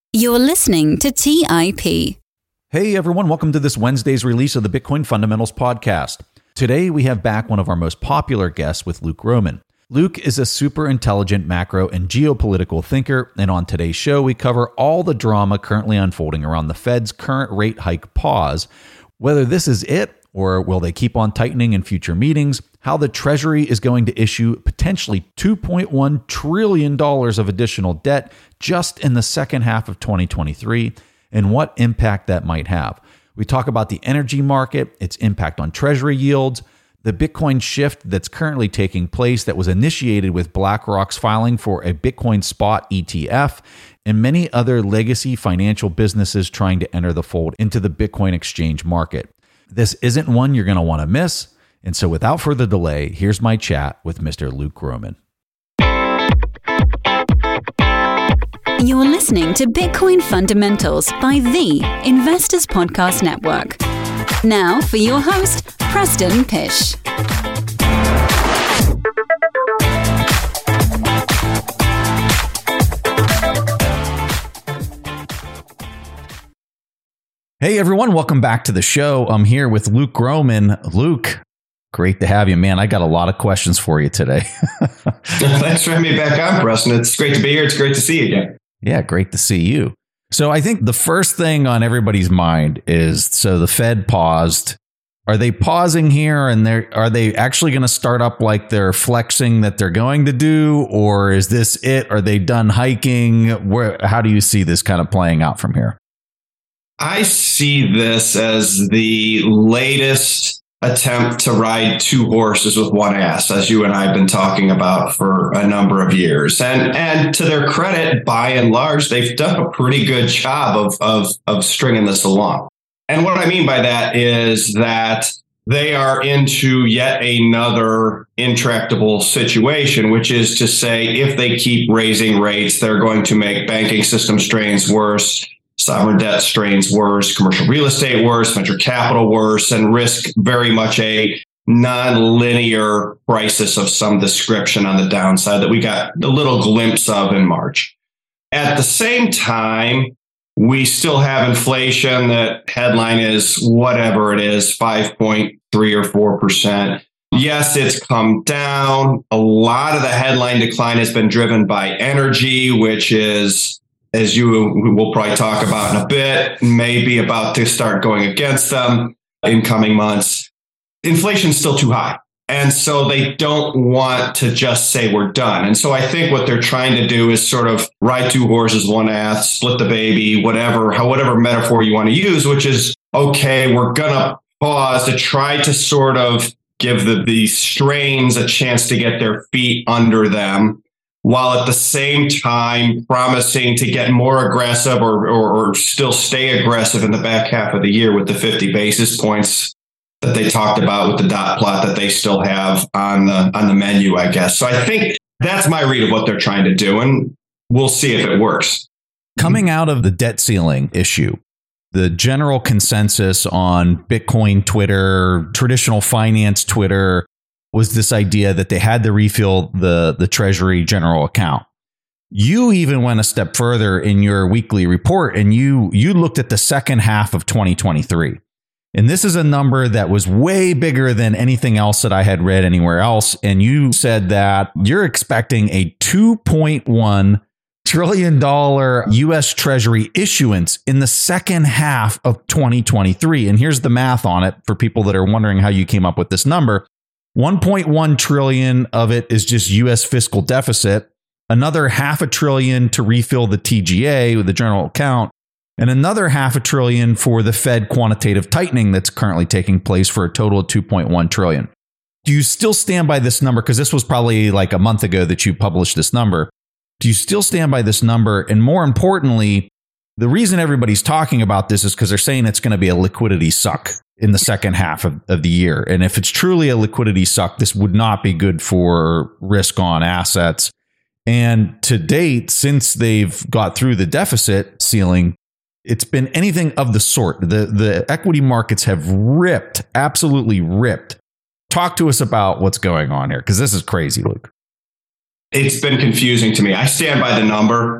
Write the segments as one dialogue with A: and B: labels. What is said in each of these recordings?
A: You're listening to TIP.
B: Hey everyone, welcome to this Wednesday's release of the Bitcoin Fundamentals podcast. Today we have back one of our most popular guests with Luke Gromen. Luke is a super intelligent macro and geopolitical thinker, and on today's show we cover all the drama currently unfolding around the Fed's current rate hike pause, whether this is it or will they keep on tightening in future meetings, how the Treasury is going to issue potentially $2.1 trillion of additional debt just in the second half of 2023, and what impact that might have. We talk about the energy market, its impact on Treasury yields, the Bitcoin shift that's currently taking place that was initiated with BlackRock's filing for a Bitcoin spot ETF, and many other legacy financial businesses trying to enter the fold into the Bitcoin exchange market. This isn't one you're going to want to miss. And so without further delay, here's my chat with Mr. Luke Gromen.
A: You're listening to Bitcoin Fundamentals by the Investors Podcast Network. Now for your host, Preston Pysh.
B: Hey everyone, welcome back to the show. I'm here with Luke Gromen. Luke, great to have you, man. I got a lot of questions for you today.
C: Thanks for having me back on, Preston. It's great to be here. It's great to see you again.
B: Yeah, great to see you. So I think the first thing on everybody's mind is, so the Fed paused. Are they pausing here and are they actually going to start up like they're flexing that they're going to do? Or is this it? Are they done hiking? How do you see this kind of playing out from here?
C: I see this as the latest attempt to ride two horses with one ass, as you and I have been talking about for a number of years. And to their credit, by and large, they've done a pretty good job of stringing this along. And what I mean by that is that they are into yet another intractable situation, which is to say, if they keep raising rates, they're going to make banking system strains worse, sovereign debt strains worse, commercial real estate worse, venture capital worse, and risk very much a non-linear crisis of some description on the downside that we got a little glimpse of in March. At the same time, we still have inflation. That headline is whatever it is, 5.3 or 4%. Yes, it's come down. A lot of the headline decline has been driven by energy, which is, as you will probably talk about in a bit, may be about to start going against them in coming months. Inflation's still too high. And so they don't want to just say we're done. And so I think what they're trying to do is sort of ride two horses, one ass, split the baby, whatever metaphor you want to use, which is, okay, we're going to pause to try to sort of give the strains a chance to get their feet under them, while at the same time promising to get more aggressive or still stay aggressive in the back half of the year with the 50 basis points that they talked about with the dot plot that they still have on the menu, I guess. So I think that's my read of what they're trying to do, and we'll see if it works.
B: Coming out of the debt ceiling issue, the general consensus on Bitcoin Twitter, traditional finance Twitter, was this idea that they had to refill the Treasury general account. You even went a step further in your weekly report, and you looked at the second half of 2023. And this is a number that was way bigger than anything else that I had read anywhere else. And you said that you're expecting a $2.1 trillion U.S. Treasury issuance in the second half of 2023. And here's the math on it for people that are wondering how you came up with this number. 1.1 trillion of it is just U.S. fiscal deficit, another $500 billion to refill the TGA with the general account, and another $500 billion for the Fed quantitative tightening that's currently taking place for a total of 2.1 trillion. Do you still stand by this number? Because this was probably like a month ago that you published this number. Do you still stand by this number? And more importantly, the reason everybody's talking about this is because they're saying it's going to be a liquidity suck in the second half of the year. And if it's truly a liquidity suck, this would not be good for risk on assets. And to date, since they've got through the deficit ceiling, it's been anything of the sort. The equity markets have ripped, absolutely ripped. Talk to us about what's going on here, because this is crazy, Luke.
C: It's been confusing to me. I stand by the number.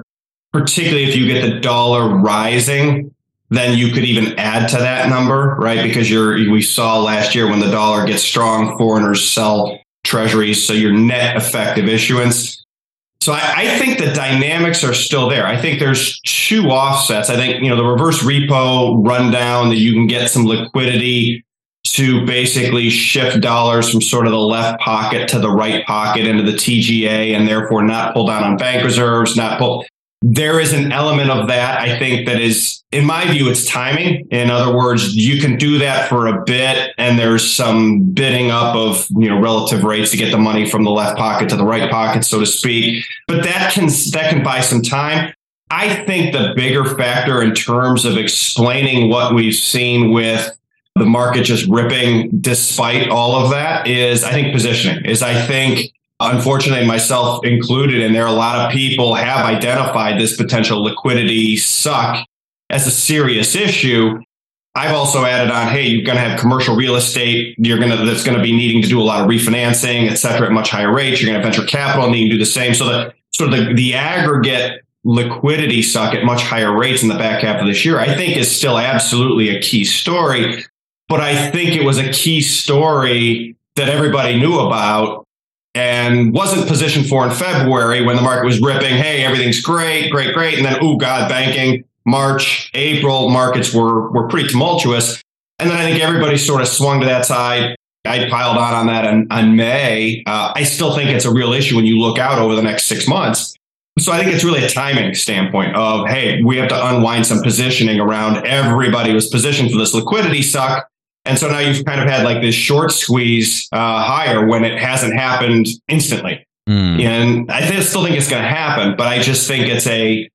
C: particularly if you get the dollar rising, then you could even add to that number, right? Because we saw last year when the dollar gets strong, foreigners sell treasuries, so your net effective issuance. So I think the dynamics are still there. I think there's two offsets. I think, the reverse repo rundown, that you can get some liquidity to basically shift dollars from sort of the left pocket to the right pocket into the TGA, and therefore not pull down on bank reserves, There is an element of that, I think, that is, in my view, it's timing. In other words, you can do that for a bit, and there's some bidding up of, relative rates to get the money from the left pocket to the right pocket, so to speak. But that can buy some time. I think the bigger factor in terms of explaining what we've seen with the market just ripping despite all of that is, I think, positioning. Unfortunately, myself included, and there are a lot of people have identified this potential liquidity suck as a serious issue. I've also added on, hey, you're going to have commercial real estate. That's going to be needing to do a lot of refinancing, et cetera, at much higher rates. You're going to have venture capital needing to do the same. So the aggregate liquidity suck at much higher rates in the back half of this year, I think, is still absolutely a key story. But I think it was a key story that everybody knew about and wasn't positioned for in February when the market was ripping. Hey, everything's great. And then, oh God, banking, March, April, markets were pretty tumultuous. And then I think everybody sort of swung to that side. I piled on that on May. I still think it's a real issue when you look out over the next 6 months. So I think it's really a timing standpoint of, hey, we have to unwind some positioning around everybody was positioned for this liquidity suck. And so now you've kind of had like this short squeeze higher when it hasn't happened instantly. And I still think it's going to happen, but I just think it's a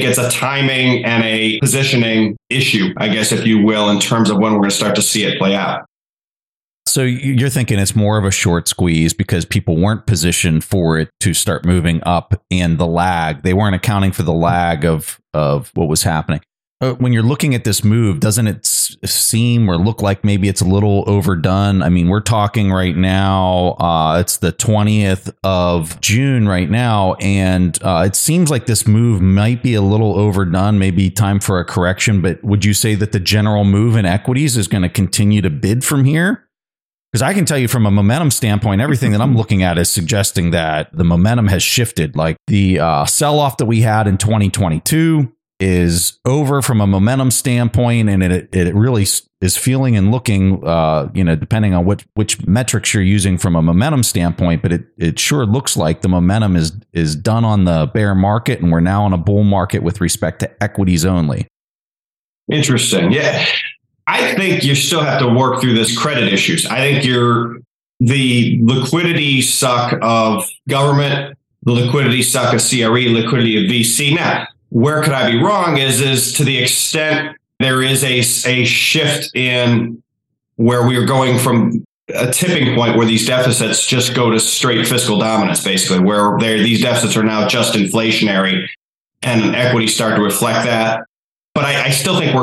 C: timing and a positioning issue, I guess, if you will, in terms of when we're going to start to see it play out.
B: So you're thinking it's more of a short squeeze because people weren't positioned for it to start moving up, and the lag, they weren't accounting for the lag of what was happening. When you're looking at this move, doesn't it seem or look like maybe it's a little overdone? I mean, we're talking right now, it's the 20th of June right now, and it seems like this move might be a little overdone, maybe time for a correction. But would you say that the general move in equities is going to continue to bid from here? Because I can tell you from a momentum standpoint, everything that I'm looking at is suggesting that the momentum has shifted. Like the sell-off that we had in 2022 is over from a momentum standpoint, and it really is feeling and looking, depending on which metrics you're using from a momentum standpoint, but it sure looks like the momentum is done on the bear market, and we're now in a bull market with respect to equities only.
C: Interesting. Yeah. I think you still have to work through this credit issues. I think the liquidity suck of government, the liquidity suck of CRE, liquidity of VC. Now, where could I be wrong is to the extent there is a shift in where we are going from a tipping point where these deficits just go to straight fiscal dominance, basically, where these deficits are now just inflationary and equities start to reflect that. But I still think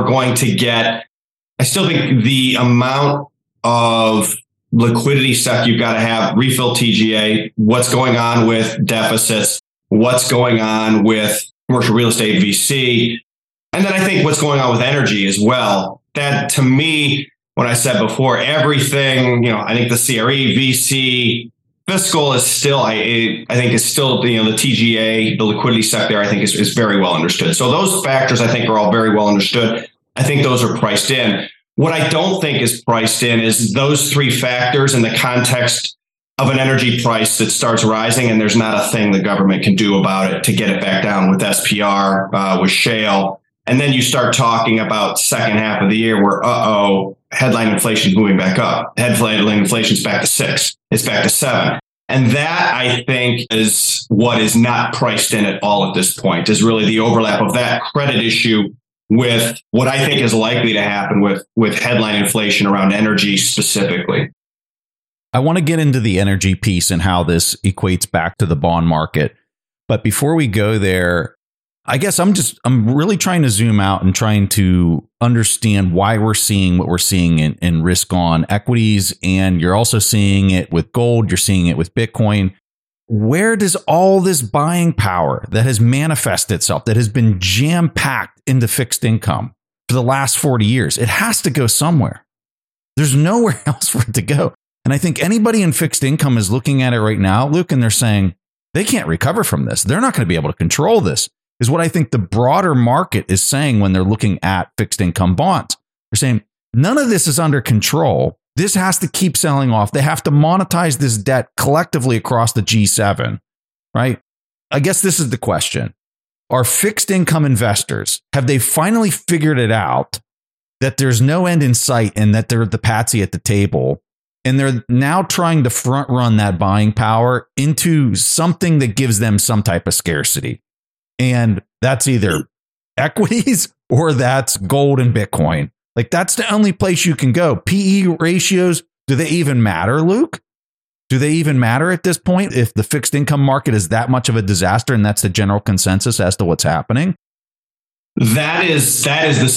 C: I still think the amount of liquidity suck you've got to have, refill TGA, what's going on with deficits, what's going on with commercial real estate VC. And then I think what's going on with energy as well. That, to me, when I said before, everything, I think the CRE, VC, fiscal is still, I think is still, the TGA, the liquidity suck there, I think is very well understood. So those factors, I think, are all very well understood. I think those are priced in. What I don't think is priced in is those three factors in the context of an energy price that starts rising, and there's not a thing the government can do about it to get it back down with SPR, with shale. And then you start talking about second half of the year where, headline inflation's moving back up. Headline inflation's back to 6. It's back to 7. And that, I think, is what is not priced in at all at this point, is really the overlap of that credit issue with what I think is likely to happen with headline inflation around energy specifically.
B: I want to get into the energy piece and how this equates back to the bond market. But before we go there, I guess I'm really trying to zoom out and trying to understand why we're seeing what we're seeing in risk on equities. And you're also seeing it with gold. You're seeing it with Bitcoin. where does all this buying power that has manifested itself, that has been jam-packed into fixed income for the last 40 years, it has to go somewhere. There's nowhere else for it to go. And I think anybody in fixed income is looking at it right now, Luke, and they're saying they can't recover from this. They're not going to be able to control this, is what I think the broader market is saying when they're looking at fixed income bonds. They're saying none of this is under control. This has to keep selling off. They have to monetize this debt collectively across the G7, right? I guess this is the question. Are fixed income investors, have they finally figured it out that there's no end in sight and that they're the patsy at the table? And they're now trying to front run that buying power into something that gives them some type of scarcity. And that's either equities or that's gold and Bitcoin. Like, that's the only place you can go. PE ratios, do they even matter, Luke? Do they even matter at this point if the fixed income market is that much of a disaster and that's the general consensus as to what's happening?
C: That is the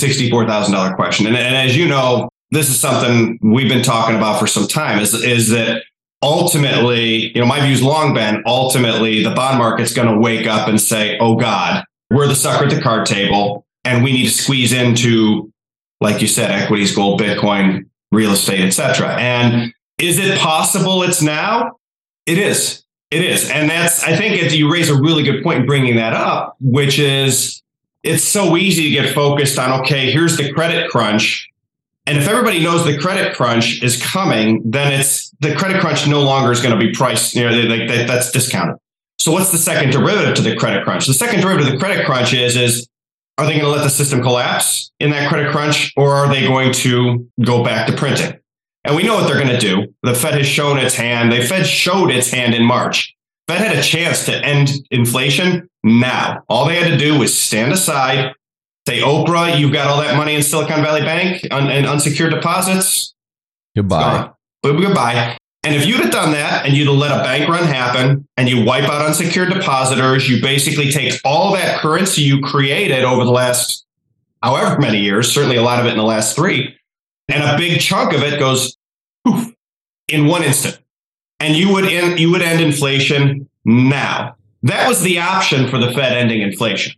C: $64,000 question. And as you know, this is something we've been talking about for some time, is that ultimately, my view's long been, ultimately, the bond market's going to wake up and say, oh God, we're the sucker at the card table and we need to squeeze into, like you said, equities, gold, Bitcoin, real estate, etc. And is it possible it's now? It is. It is. And I think you raise a really good point in bringing that up, which is it's so easy to get focused on, okay, here's the credit crunch. And if everybody knows the credit crunch is coming, then the credit crunch no longer is going to be priced, that's discounted. So what's the second derivative to the credit crunch? The second derivative of the credit crunch is are they going to let the system collapse in that credit crunch, or are they going to go back to printing? And we know what they're going to do. The Fed has shown its hand. The Fed showed its hand in March. Fed had a chance to end inflation now. All they had to do was stand aside, say, Oprah, you've got all that money in Silicon Valley Bank and unsecured deposits.
B: Goodbye.
C: Goodbye. And if you'd have done that and you'd have let a bank run happen and you wipe out unsecured depositors, you basically take all that currency you created over the last however many years, certainly a lot of it in the last 3, and a big chunk of it goes poof, in one instant. And you would end inflation now. That was the option for the Fed ending inflation.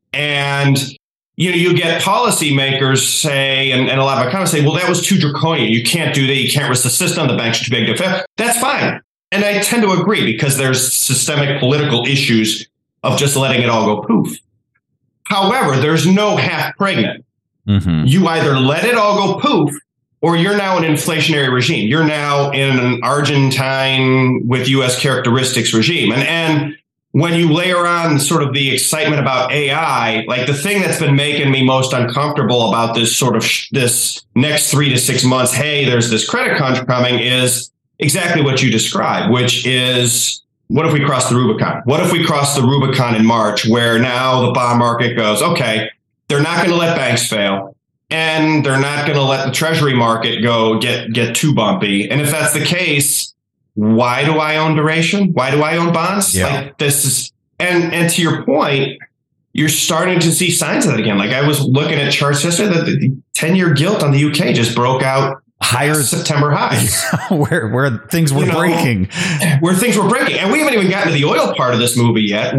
C: And you get policymakers say, and a lot of economists say, well, that was too draconian. You can't do that. You can't risk the system. The banks are too big to fail. That's fine. And I tend to agree because there's systemic political issues of just letting it all go poof. However, there's no half pregnant. Mm-hmm. You either let it all go poof or you're now an inflationary regime. You're now in an Argentine with U.S. characteristics regime. And when you layer on sort of the excitement about AI, like the thing that's been making me most uncomfortable about this sort of this next 3 to 6 months, hey, there's this credit crunch coming, is exactly what you described, which is, what if we cross the Rubicon? What if we cross the Rubicon in March, where now the bond market goes, okay, they're not going to let banks fail, and they're not going to let the treasury market go get too bumpy. And if that's the case, why do I own duration? Why do I own bonds?
B: Yeah.
C: Like this is, and to your point, you're starting to see signs of that again. Like I was looking at charts yesterday that the 10-year gilt on the UK just broke out higher September highs,
B: where things were breaking,
C: where things were breaking, and we haven't even gotten to the oil part of this movie yet.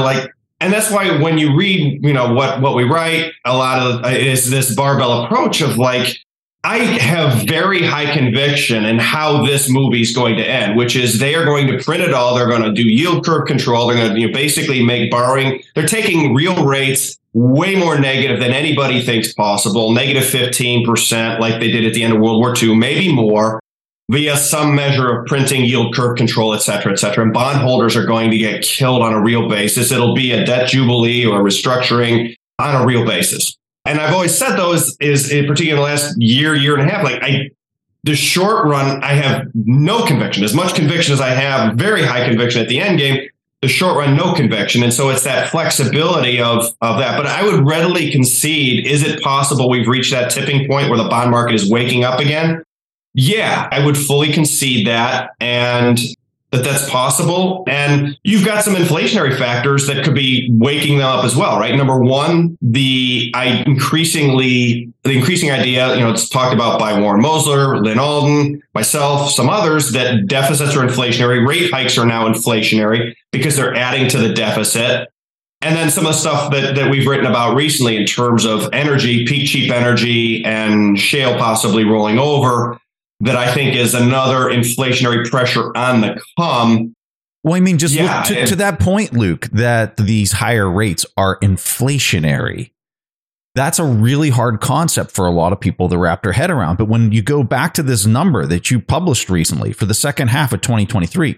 C: And that's why when you read, what we write, a lot of is this barbell approach of like, I have very high conviction in how this movie is going to end, which is they are going to print it all. They're going to do yield curve control. They're going to basically make borrowing. They're taking real rates way more negative than anybody thinks possible, negative 15%, like they did at the end of World War II, maybe more, via some measure of printing, yield curve control, et cetera, et cetera. And bondholders are going to get killed on a real basis. It'll be a debt jubilee or restructuring on a real basis. And I've always said, though, is particularly in the last year and a half, the short run, I have no conviction, as much conviction as I have very high conviction at the end game, the short run, no conviction. And so it's that flexibility of that. But I would readily concede, is it possible we've reached that tipping point where the bond market is waking up again? Yeah, I would fully concede that. And that that's possible. And you've got some inflationary factors that could be waking them up as well, right? Number one, the increasing idea, it's talked about by Warren Mosler, Lynn Alden, myself, some others, that deficits are inflationary. Rate hikes are now inflationary because they're adding to the deficit. And then some of the stuff that we've written about recently in terms of energy, peak cheap energy and shale possibly rolling over, that I think is another inflationary pressure on the come.
B: Well, I mean, just look to that point, Luke, that these higher rates are inflationary. That's a really hard concept for a lot of people to wrap their head around. But when you go back to this number that you published recently for the second half of 2023,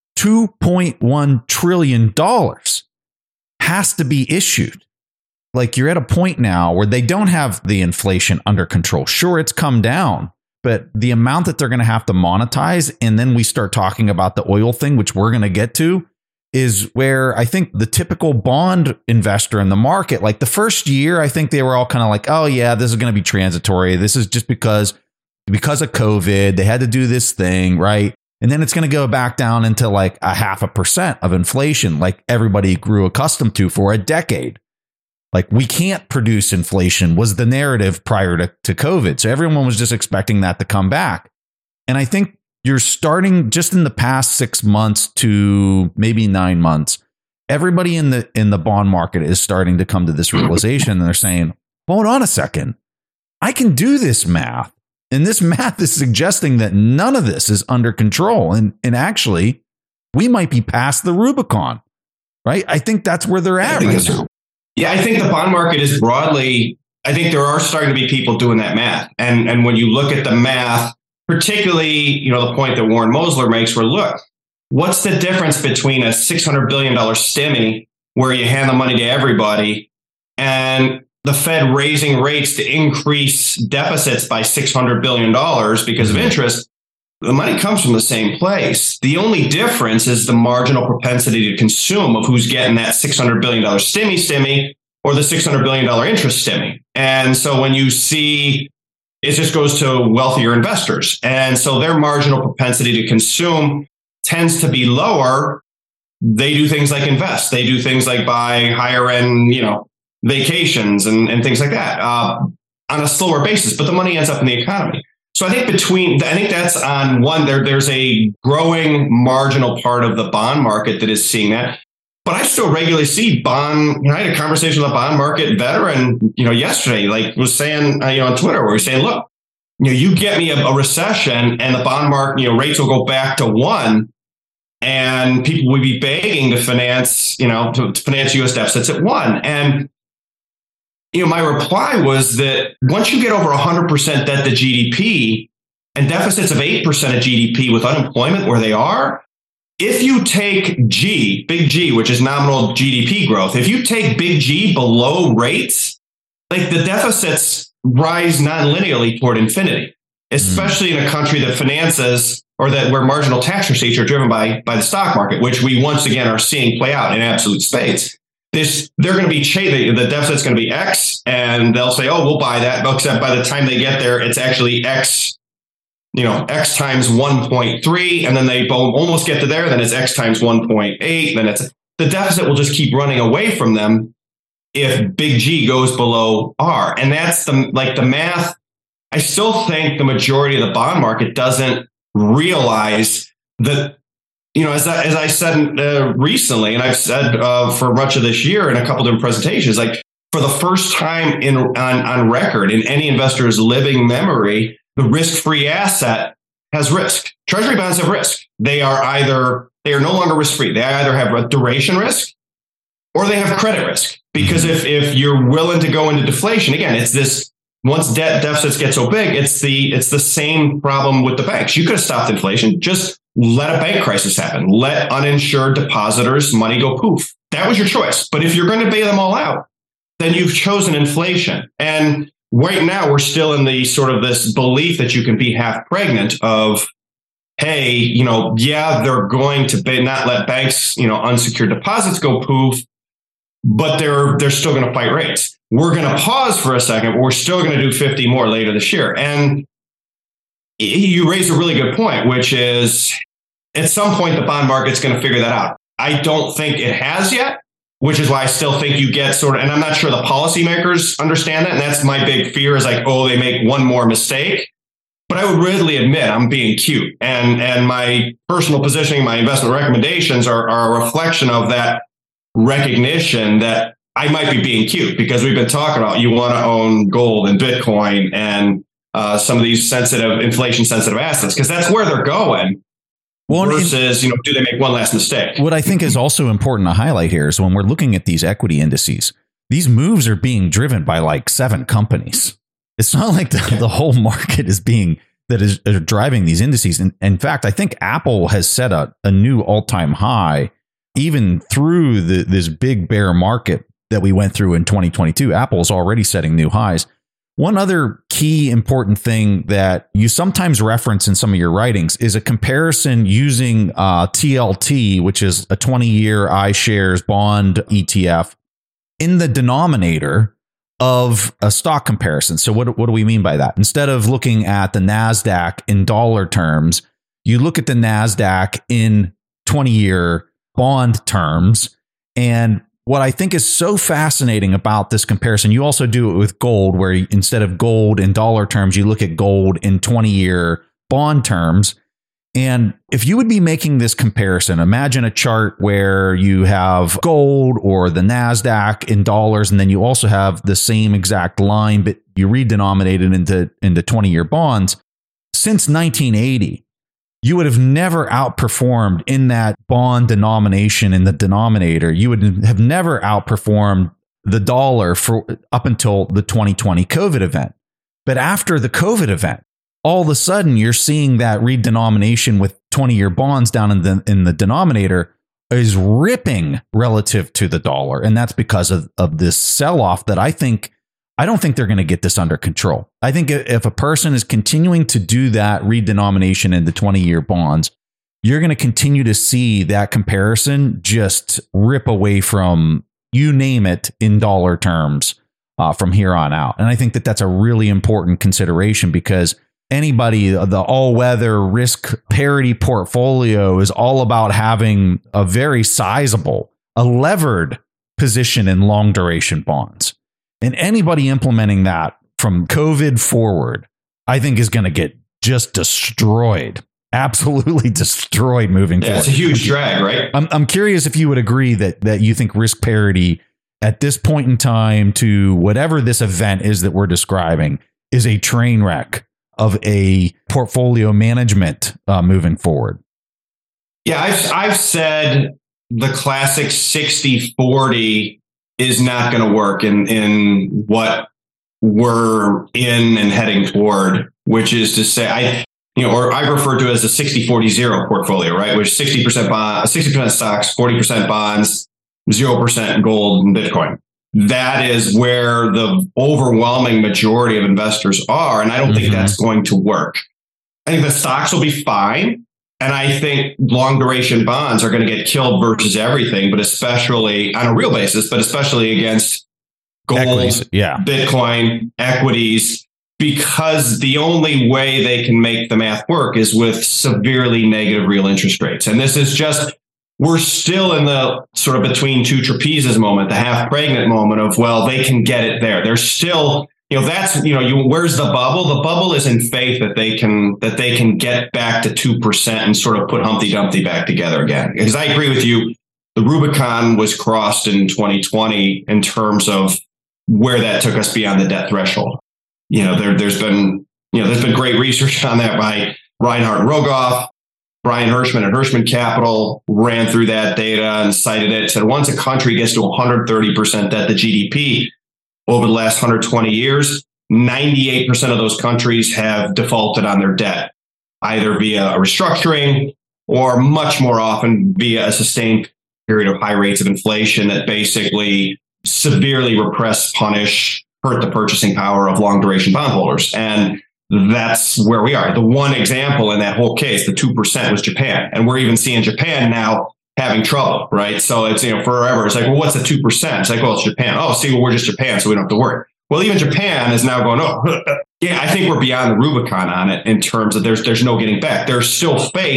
B: $2.1 trillion has to be issued. Like, you're at a point now where they don't have the inflation under control. Sure, it's come down, but the amount that they're going to have to monetize, and then we start talking about the oil thing, which we're going to get to, is where I think the typical bond investor in the market, like the first year, I think they were all kind of like, oh yeah, this is going to be transitory. This is just because of COVID, they had to do this thing, right? And then it's going to go back down into like 0.5% of inflation, like everybody grew accustomed to for a decade. Like, we can't produce inflation was the narrative prior to COVID. So everyone was just expecting that to come back. And I think you're starting just in the past 6 months to maybe 9 months, everybody in the bond market is starting to come to this realization. And they're saying, hold on a second, I can do this math. And this math is suggesting that none of this is under control. And actually, we might be past the Rubicon, right? I think that's where they're at right now.
C: Yeah, I think the bond market is broadly, I think there are starting to be people doing that math. And when you look at the math, particularly, the point that Warren Mosler makes where, look, what's the difference between a $600 billion stimmy where you hand the money to everybody and the Fed raising rates to increase deficits by $600 billion because of interest? The money comes from the same place. The only difference is the marginal propensity to consume of who's getting that $600 billion stimmy or the $600 billion interest stimmy. And so when you see, it just goes to wealthier investors. And so their marginal propensity to consume tends to be lower. They do things like invest. They do things like buy higher end, vacations and things like that on a slower basis, but the money ends up in the economy. So I think that's on one, there's a growing marginal part of the bond market that is seeing that. But I still regularly see I had a conversation with a bond market veteran, yesterday, like was saying, on Twitter, where he's saying, look, you get me a recession and the bond market, rates will go back to 1 and people will be begging to finance, to finance US deficits at 1. And my reply was that once you get over 100% debt to GDP and deficits of 8% of GDP with unemployment where they are, if you take big G, which is nominal GDP growth, if you take big G below rates, like the deficits rise non-linearly toward infinity, especially in a country that finances or where marginal tax receipts are driven by the stock market, which we once again are seeing play out in absolute spades. They're going to be the deficit's going to be X, and they'll say, "Oh, we'll buy that." Except by the time they get there, it's actually X, X times 1.3, and then they almost get to there. Then it's X times 1.8. Then the deficit will just keep running away from them if big G goes below R, and that's the math. I still think the majority of the bond market doesn't realize that. As I said recently, and I've said for much of this year in a couple different presentations, like for the first time on record in any investor's living memory, the risk-free asset has risk. Treasury bonds have risk. They are no longer risk-free. They either have a duration risk or they have credit risk. Because if you're willing to go into deflation, again, it's this. Once debt deficits get so big, it's the same problem with the banks. You could have stopped inflation. Just let a bank crisis happen. Let uninsured depositors' money go poof. That was your choice. But if you're going to bail them all out, then you've chosen inflation. And right now, we're still in the sort of this belief that you can be half pregnant of, hey, they're going to not let banks, unsecured deposits go poof, but they're still going to fight rates. We're going to pause for a second, but we're still going to do 50 more later this year. And you raise a really good point, which is at some point, the bond market's going to figure that out. I don't think it has yet, which is why I still think you get sort of, and I'm not sure the policymakers understand that. And that's my big fear is like, oh, they make one more mistake. But I would readily admit I'm being cute. And my personal positioning, my investment recommendations are a reflection of that recognition that I might be being cute, because we've been talking about you want to own gold and Bitcoin and some of these inflation sensitive assets, because that's where they're going. Well, versus, do they make one last mistake? What
B: I think is also important to highlight here is when we're looking at these equity indices, these moves are being driven by like 7 companies. It's not like the whole market is driving these indices. And in fact, I think Apple has set a new all-time high, even through this big bear market that we went through in 2022. Apple is already setting new highs. One other key important thing that you sometimes reference in some of your writings is a comparison using TLT, which is a 20-year iShares bond ETF, in the denominator of a stock comparison. So what do we mean by that? Instead of looking at the NASDAQ in dollar terms, you look at the NASDAQ in 20-year bond terms. And what I think is so fascinating about this comparison, you also do it with gold, where instead of gold in dollar terms, you look at gold in 20-year bond terms. And if you would be making this comparison, imagine a chart where you have gold or the NASDAQ in dollars, and then you also have the same exact line, but you redenominate it into 20-year bonds. Since 1980, you would have never outperformed in that bond denomination in the denominator. You would have never outperformed the dollar for up until the 2020 COVID event. But after the COVID event, all of a sudden you're seeing that redenomination with 20-year bonds down in the denominator is ripping relative to the dollar. And that's because of this sell-off that I don't think they're going to get this under control. I think if a person is continuing to do that redenomination in the 20-year bonds, you're going to continue to see that comparison just rip away from, you name it, in dollar terms from here on out. And I think that that's a really important consideration, because anybody, the all-weather risk parity portfolio is all about having a very sizable, a levered position in long duration bonds. And anybody implementing that from COVID forward, I think is going to get just destroyed, absolutely destroyed moving forward.
C: It's a huge drag, right?
B: I'm curious if you would agree that you think risk parity at this point in time, to whatever this event is that we're describing, is a train wreck of a portfolio management moving forward.
C: Yeah, I've said the classic 60-40 is not going to work in what we're in and heading toward, which is to say, I refer to it as the 60-40-0 portfolio, right? Which 60% stocks, 40% bonds, 0% gold and Bitcoin. That is where the overwhelming majority of investors are. And I don't think that's going to work. I think the stocks will be fine. And I think long duration bonds are going to get killed versus everything, but especially on a real basis, but especially against gold, equities, Bitcoin, equities, because the only way they can make the math work is with severely negative real interest rates. And this is just, we're still in the sort of between two trapezes moment, the half pregnant moment of, well, they can get it there. They're still, where's the bubble? The bubble is in faith that they can get back to 2% and sort of put Humpty Dumpty back together again. Because I agree with you, the Rubicon was crossed in 2020 in terms of where that took us beyond the debt threshold. There's been great research on that by Reinhard Rogoff. Brian Hirschman at Hirschman Capital ran through that data and cited it. Said once a country gets to 130% debt to GDP over the last 120 years, 98% of those countries have defaulted on their debt, either via a restructuring or much more often via a sustained period of high rates of inflation that basically severely repress, punish, hurt the purchasing power of long duration bondholders. And that's where we are. The one example in that whole case, the 2%, was Japan. And we're even seeing Japan now having trouble, right? So it's, forever. It's like, well, what's the 2%? It's like, well, it's Japan. Oh, see, well, we're just Japan, so we don't have to worry. Well, even Japan is now going, I think we're beyond the Rubicon on it in terms of there's no getting back. There's still faith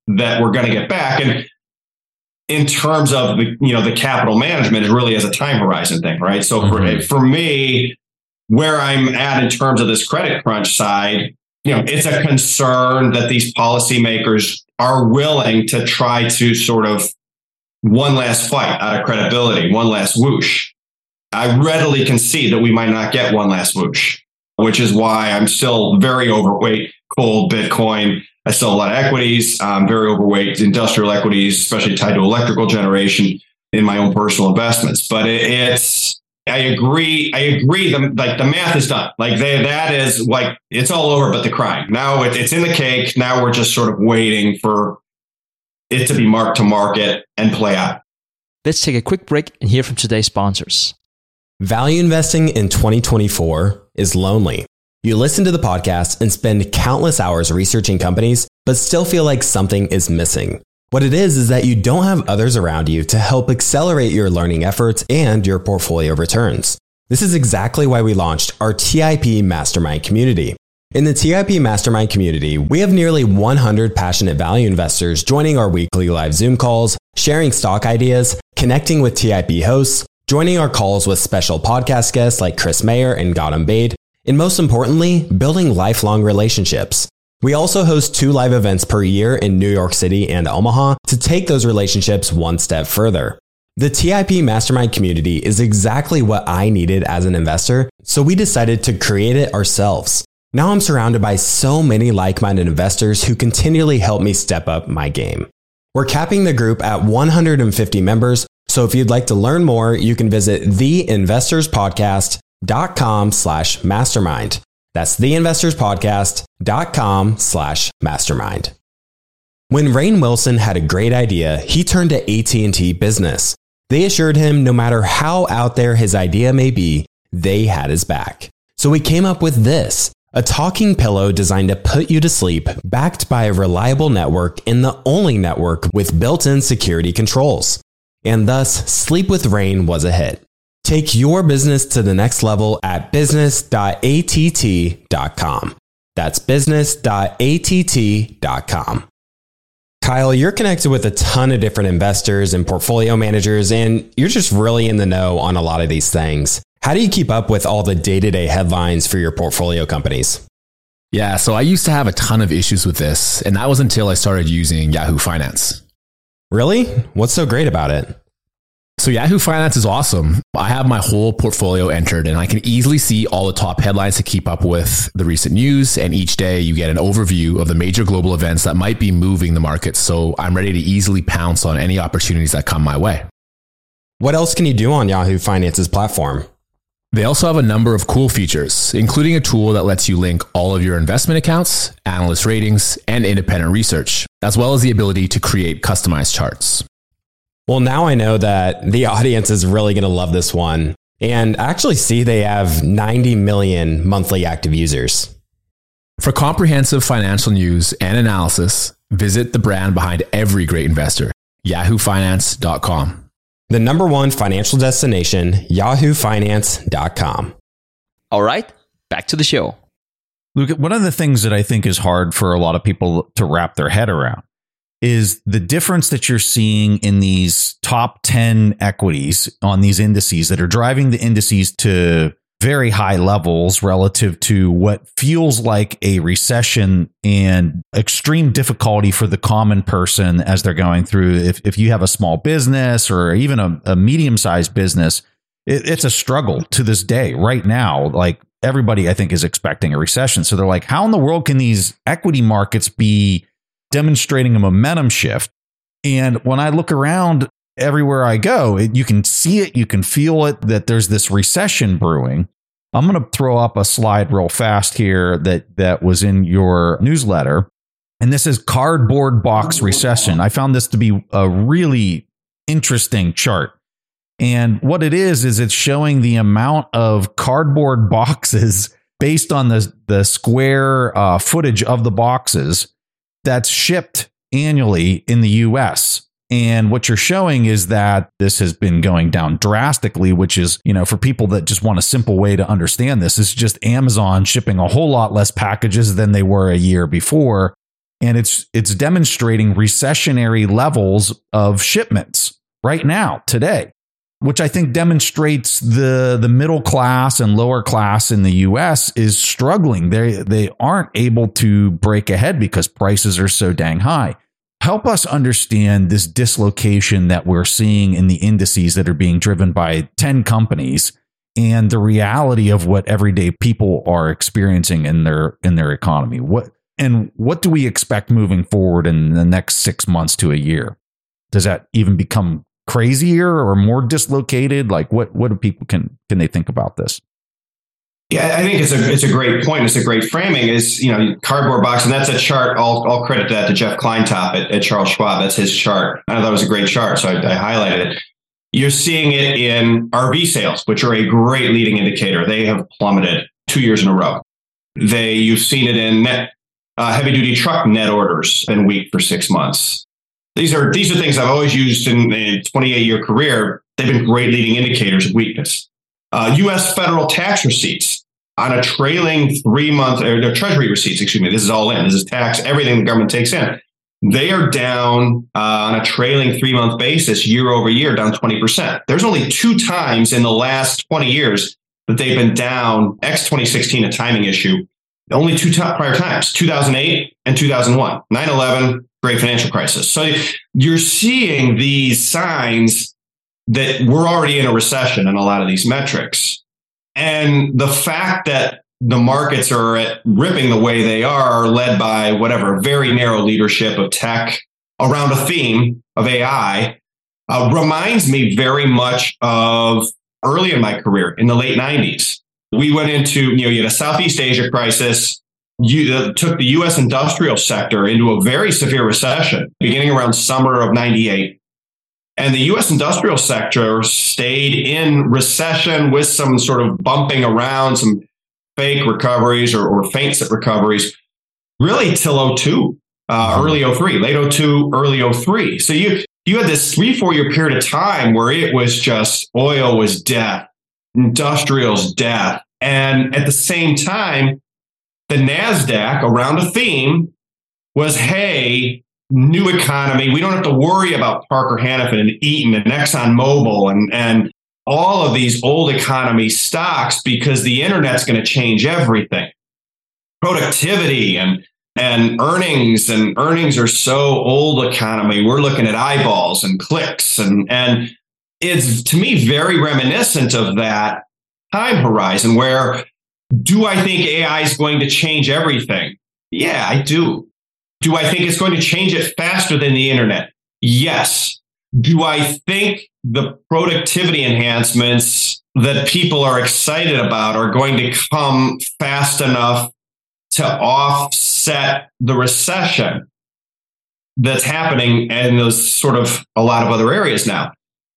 C: that we're going to get back. And in terms of the capital management, it really is a time horizon thing, right? So for me, where I'm at in terms of this credit crunch side, it's a concern that these policymakers are willing to try to sort of one last fight out of credibility, one last whoosh. I readily concede that we might not get one last whoosh, which is why I'm still very overweight gold, Bitcoin. I still have a lot of equities. I'm very overweight industrial equities, especially tied to electrical generation in my own personal investments. But I agree. The math is done. That is like, it's all over, but the crime. Now it's in the cake. Now we're just sort of waiting for it to be marked to market and play out.
D: Let's take a quick break and hear from today's sponsors.
E: Value investing in 2024 is lonely. You listen to the podcast and spend countless hours researching companies, but still feel like something is missing. What it is that you don't have others around you to help accelerate your learning efforts and your portfolio returns. This is exactly why we launched our TIP Mastermind community. In the TIP Mastermind community, we have nearly 100 passionate value investors joining our weekly live Zoom calls, sharing stock ideas, connecting with TIP hosts, joining our calls with special podcast guests like Chris Mayer and Gautam Baid, and most importantly, building lifelong relationships. We also host 2 live events per year in New York City and Omaha to take those relationships one step further. The TIP Mastermind community is exactly what I needed as an investor, so we decided to create it ourselves. Now I'm surrounded by so many like-minded investors who continually help me step up my game. We're capping the group at 150 members, so if you'd like to learn more, you can visit theinvestorspodcast.com/mastermind. That's theinvestorspodcast.com/mastermind. When Rainn Wilson had a great idea, he turned to AT&T Business. They assured him no matter how out there his idea may be, they had his back. So we came up with this, a talking pillow designed to put you to sleep, backed by a reliable network and the only network with built-in security controls. And thus, Sleep with Rainn was a hit. Take your business to the next level at business.att.com. That's business.att.com. Kyle, you're connected with a ton of different investors and portfolio managers, and you're just really in the know on a lot of these things. How do you keep up with all the day-to-day headlines for your portfolio companies?
F: Yeah, so I used to have a ton of issues with this, and that was until I started using Yahoo Finance.
E: Really? What's so great about it?
F: So Yahoo Finance is awesome. I have my whole portfolio entered and I can easily see all the top headlines to keep up with the recent news. And each day you get an overview of the major global events that might be moving the market. So I'm ready to easily pounce on any opportunities that come my way.
E: What else can you do on Yahoo Finance's platform?
F: They also have a number of cool features, including a tool that lets you link all of your investment accounts, analyst ratings, and independent research, as well as the ability to create customized charts.
E: Well, now I know that the audience is really going to love this one. And I actually see they have 90 million monthly active users.
F: For comprehensive financial news and analysis, visit the brand behind every great investor, yahoofinance.com.
E: The number one financial destination, yahoofinance.com.
D: All right, back to the show.
B: Luke, one of the things that I think is hard for a lot of people to wrap their head around is the difference that you're seeing in these top 10 equities on these indices that are driving the indices to very high levels relative to what feels like a recession and extreme difficulty for the common person as they're going through. If you have a small business or even a medium-sized business, it's a struggle to this day right now. Like everybody, I think, is expecting a recession. So they're like, how in the world can these equity markets be demonstrating a momentum shift? And when I look around everywhere I go, you can see it, you can feel it, that there's this recession brewing. I'm going to throw up a slide real fast here that was in your newsletter. And this is cardboard box recession. I found this to be a really interesting chart. And what it is it's showing the amount of cardboard boxes based on the square footage of the boxes that's shipped annually in the US. And what you're showing is that this has been going down drastically, which is, for people that just want a simple way to understand this, is just Amazon shipping a whole lot less packages than they were a year before. And it's demonstrating recessionary levels of shipments right now, today, which I think demonstrates the middle class and lower class in the US is struggling. They aren't able to break ahead because prices are so dang high. Help us understand this dislocation that we're seeing in the indices that are being driven by 10 companies and the reality of what everyday people are experiencing in their economy. What do we expect moving forward in the next 6 months to a year? Does that even become crazier or more dislocated? Like what do people can they think about this?
C: Yeah, I think it's a great point. It's a great framing. Is cardboard box, and that's a chart. All credit that to Jeff Kleintop at Charles Schwab. That's his chart. I thought it was a great chart, so I highlighted it. You're seeing it in RV sales, which are a great leading indicator. They have plummeted 2 years in a row. You've seen it in heavy duty truck net orders, been weak for 6 months. These are things I've always used in a 28-year career. They've been great leading indicators of weakness. U.S. federal tax receipts on a trailing 3 month, or Treasury receipts, excuse me. This is all in. This is tax, everything the government takes in. They are down on a trailing 3 month basis year over year, down 20%. There's only 2 times in the last 20 years that they've been down, ex-2016, a timing issue. Only 2 prior times, 2008 and 2001, 9/11, great financial crisis. So you're seeing these signs that we're already in a recession in a lot of these metrics. And the fact that the markets are ripping the way they are led by very narrow leadership of tech around a theme of AI, reminds me very much of early in my career in the late 90s. We went into, you had a Southeast Asia crisis. You took the U.S. industrial sector into a very severe recession beginning around summer of 98. And the U.S. industrial sector stayed in recession with some sort of bumping around, some fake recoveries or feints at recoveries, really till 02, early 03, late 02, early 03. So you had this 3-4 year period of time where it was just oil was death, industrials death. And at the same time, the NASDAQ around a theme was, hey, new economy. We don't have to worry about Parker Hannifin and Eaton and ExxonMobil and all of these old economy stocks because the internet's going to change everything. Productivity and earnings are so old economy. We're looking at eyeballs and clicks and it's to me very reminiscent of that time horizon where do I think AI is going to change everything? Yeah, I do. Do I think it's going to change it faster than the internet? Yes. Do I think the productivity enhancements that people are excited about are going to come fast enough to offset the recession that's happening in those sort of a lot of other areas now?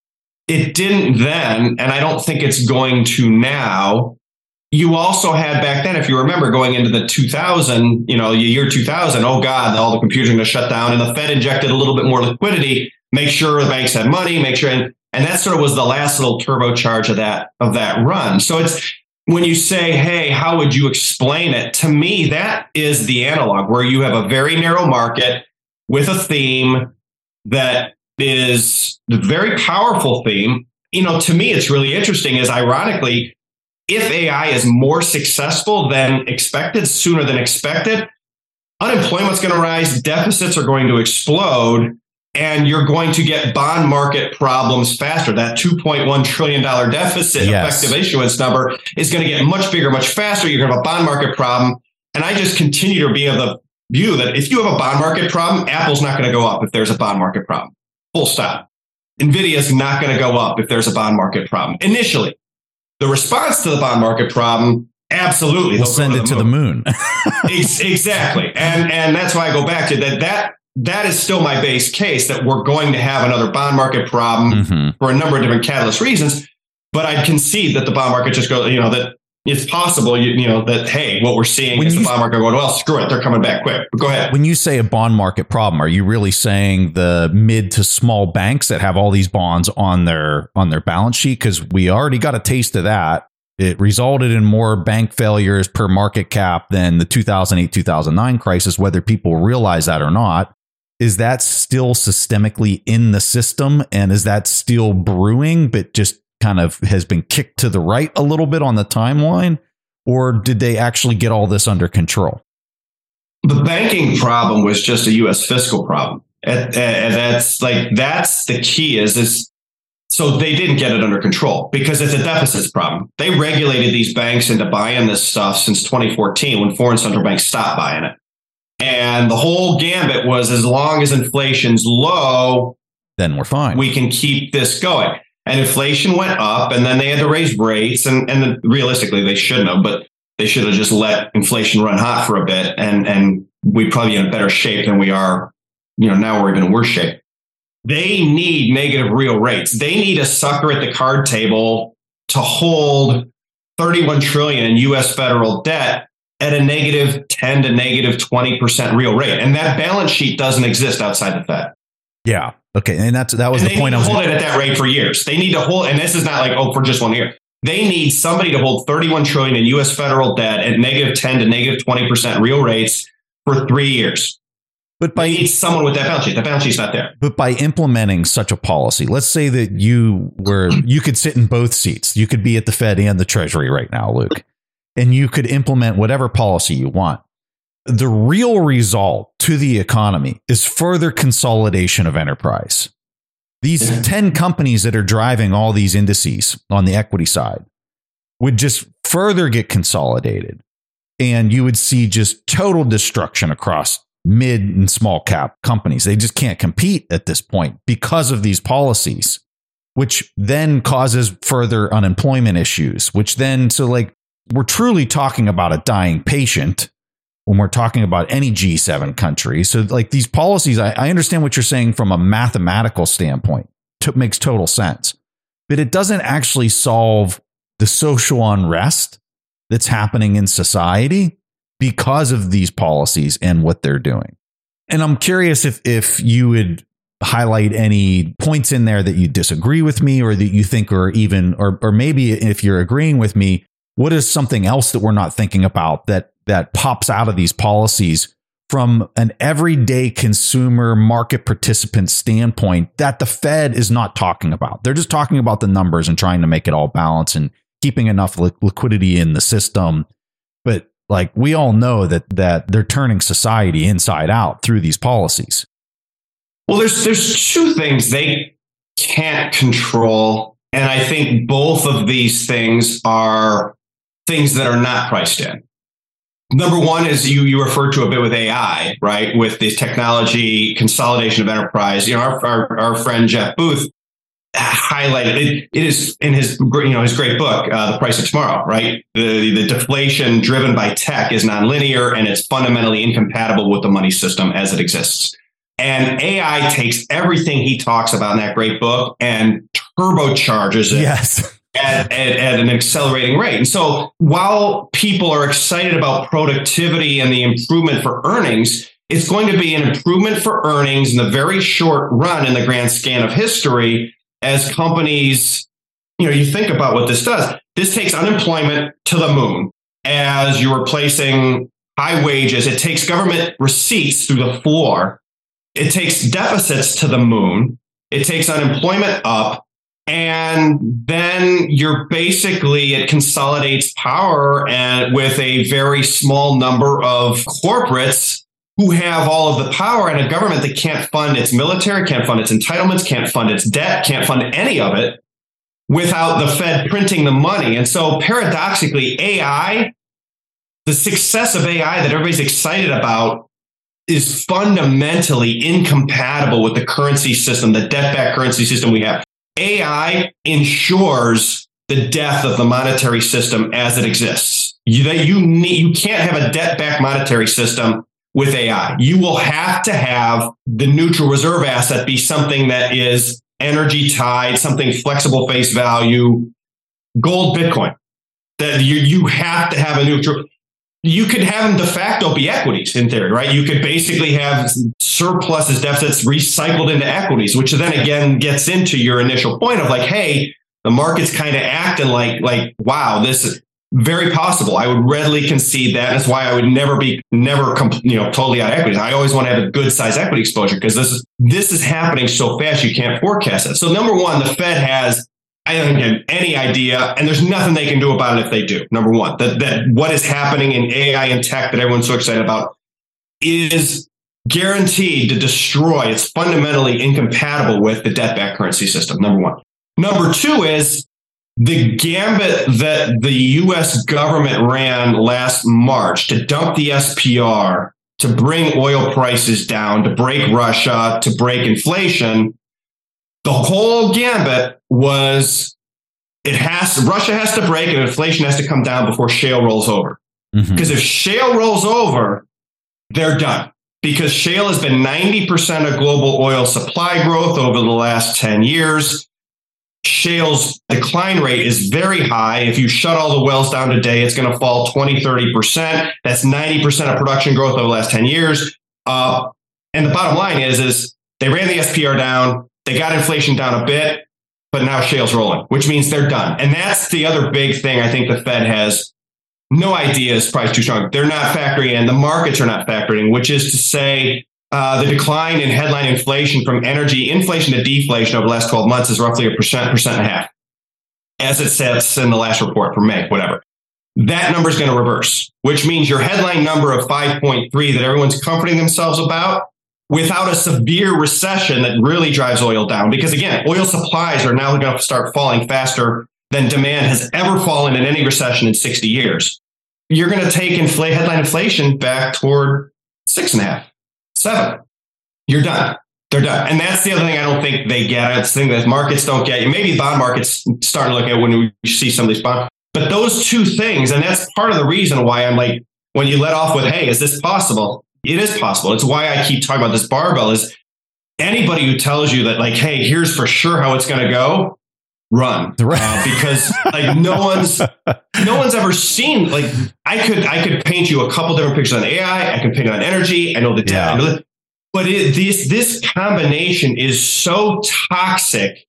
C: It didn't then, and I don't think it's going to now. You also had back then, if you remember, going into the 2000, year 2000, oh God, all the computers are going to shut down, and the Fed injected a little bit more liquidity, make sure the banks had money, make sure, and that sort of was the last little turbocharge of that run. So it's when you say, hey, how would you explain it? To me, that is the analog where you have a very narrow market with a theme that is a very powerful theme. To me, it's really interesting is ironically, if AI is more successful than expected, sooner than expected, unemployment's going to rise, deficits are going to explode, and you're going to get bond market problems faster. That $2.1 trillion deficit effective issuance number is going to get much bigger, much faster. You're going to have a bond market problem. And I just continue to be of the view that if you have a bond market problem, Apple's not going to go up if there's a bond market problem. Full stop. NVIDIA's not going to go up if there's a bond market problem. Initially, the response to the bond market problem, absolutely.
B: We'll send it to the moon.
C: Exactly. And that's why I go back to that is still my base case that we're going to have another bond market problem for a number of different catalyst reasons. But I concede that the bond market just goes, that it's possible, that, hey, what we're seeing is the bond market going, well, screw it. They're coming back quick. But go ahead.
B: When you say a bond market problem, are you really saying the mid to small banks that have all these bonds on their balance sheet? Because we already got a taste of that It resulted in more bank failures per market cap than the 2008-2009 crisis, whether people realize that or not. Is that still systemically in the system? And is that still brewing, but just kind of has been kicked to the right a little bit on the timeline? Or did they actually get all this under control?
C: The banking problem was just a U.S. fiscal problem. And that's the key is so they didn't get it under control because it's a deficits problem. They regulated these banks into buying this stuff since 2014 when foreign central banks stopped buying it. And the whole gambit was as long as inflation's low,
B: then we're fine.
C: We can keep this going. And inflation went up and then they had to raise rates. And realistically, they shouldn't have, but they should have just let inflation run hot for a bit. And we'd probably be in a better shape than we are. Now we're even in worse shape. They need negative real rates. They need a sucker at the card table to hold $31 trillion in U.S. federal debt at a negative 10 to negative 20% real rate. And that balance sheet doesn't exist outside the Fed.
B: Yeah. Okay. And that was the point.
C: They need to hold it at that rate for years. They need to hold, and this is not like, for just 1 year. They need somebody to hold $31 trillion in U.S. federal debt at negative 10 to negative 20% real rates for 3 years. But they need someone with that balance sheet. That balance sheet's not there.
B: But by implementing such a policy, let's say that you could sit in both seats. You could be at the Fed and the Treasury right now, Luke, and you could implement whatever policy you want. The real result to the economy is further consolidation of enterprise. These 10 companies that are driving all these indices on the equity side would just further get consolidated. And you would see just total destruction across mid and small cap companies. They just can't compete at this point because of these policies, which then causes further unemployment issues, we're truly talking about a dying patient when we're talking about any G7 country. So these policies, I understand what you're saying from a mathematical standpoint. It makes total sense, but it doesn't actually solve the social unrest that's happening in society because of these policies and what they're doing. And I'm curious if you would highlight any points in there that you disagree with me or that you think or maybe if you're agreeing with me, what is something else that we're not thinking about that pops out of these policies from an everyday consumer market participant standpoint that the Fed is not talking about? They're just talking about the numbers and trying to make it all balance and keeping enough liquidity in the system. But we all know that they're turning society inside out through these policies.
C: Well, there's two things they can't control. And I think both of these things are things that are not priced in. Number one is you referred to a bit with AI, right? With the technology consolidation of enterprise. Our friend Jeff Booth highlighted it is in his great book, The Price of Tomorrow, right? The deflation driven by tech is nonlinear and it's fundamentally incompatible with the money system as it exists. And AI takes everything he talks about in that great book and turbocharges it.
B: Yes.
C: At an accelerating rate. And so while people are excited about productivity and the improvement for earnings, it's going to be an improvement for earnings in the very short run in the grand scan of history as companies, you think about what this does. This takes unemployment to the moon as you're replacing high wages. It takes government receipts through the floor. It takes deficits to the moon. It takes unemployment up. And then it consolidates power and with a very small number of corporates who have all of the power and a government that can't fund its military, can't fund its entitlements, can't fund its debt, can't fund any of it without the Fed printing the money. And so paradoxically, AI, the success of AI that everybody's excited about is fundamentally incompatible with the currency system, the debt-backed currency system we have. AI ensures the death of the monetary system as it exists. You can't have a debt-backed monetary system with AI. You will have to have the neutral reserve asset be something that is energy tied, something flexible face value, gold, Bitcoin. That you have to have a neutral. You could have them de facto be equities in theory, right? You could basically have surpluses, deficits recycled into equities, which then again gets into your initial point of hey, The market's kind of acting like, wow, this is very possible. I would readily concede that. That's why I would never totally out of equities. I always want to have a good size equity exposure because this is happening so fast you can't forecast it. So number one, the Fed has, I don't have any idea, and there's nothing they can do about it if they do. Number one, that what is happening in AI and tech that everyone's so excited about is guaranteed to destroy. It's fundamentally incompatible with the debt-backed currency system, number one. Number two is the gambit that the U.S. government ran last March to dump the SPR, to bring oil prices down, to break Russia, to break inflation. The whole gambit was Russia has to break and inflation has to come down before shale rolls over. Because if shale rolls over, they're done. Because shale has been 90% of global oil supply growth over the last 10 years. Shale's decline rate is very high. If you shut all the wells down today, it's going to fall 20-30%. That's 90% of production growth over the last 10 years. And the bottom line is they ran the SPR down. They got inflation down a bit, but now shale's rolling, which means they're done. And that's the other big thing I think the Fed has no idea is price too strong. They're not factoring in. The markets are not factoring, which is to say the decline in headline inflation from energy inflation to deflation over the last 12 months is roughly 1.5%, as it sits in the last report for May, whatever. That number is going to reverse, which means your headline number of 5.3 that everyone's comforting themselves about without a severe recession that really drives oil down. Because again, oil supplies are now going to start falling faster than demand has ever fallen in any recession in 60 years. You're going to take headline inflation back toward 6.5%. 7%. You're done. They're done. And that's the other thing I don't think they get. It's the thing that markets don't get. Maybe bond markets starting to look at when we see some of these bonds. But those two things, and that's part of the reason why I'm like, when you let off with, hey, is this possible? It is possible. It's why I keep talking about this barbell is anybody who tells you that like, hey, here's for sure how it's going to go, run. Because like no one's ever seen, like I could paint you a couple different pictures on AI. I could paint it on energy. I know the debt, but this combination is so toxic,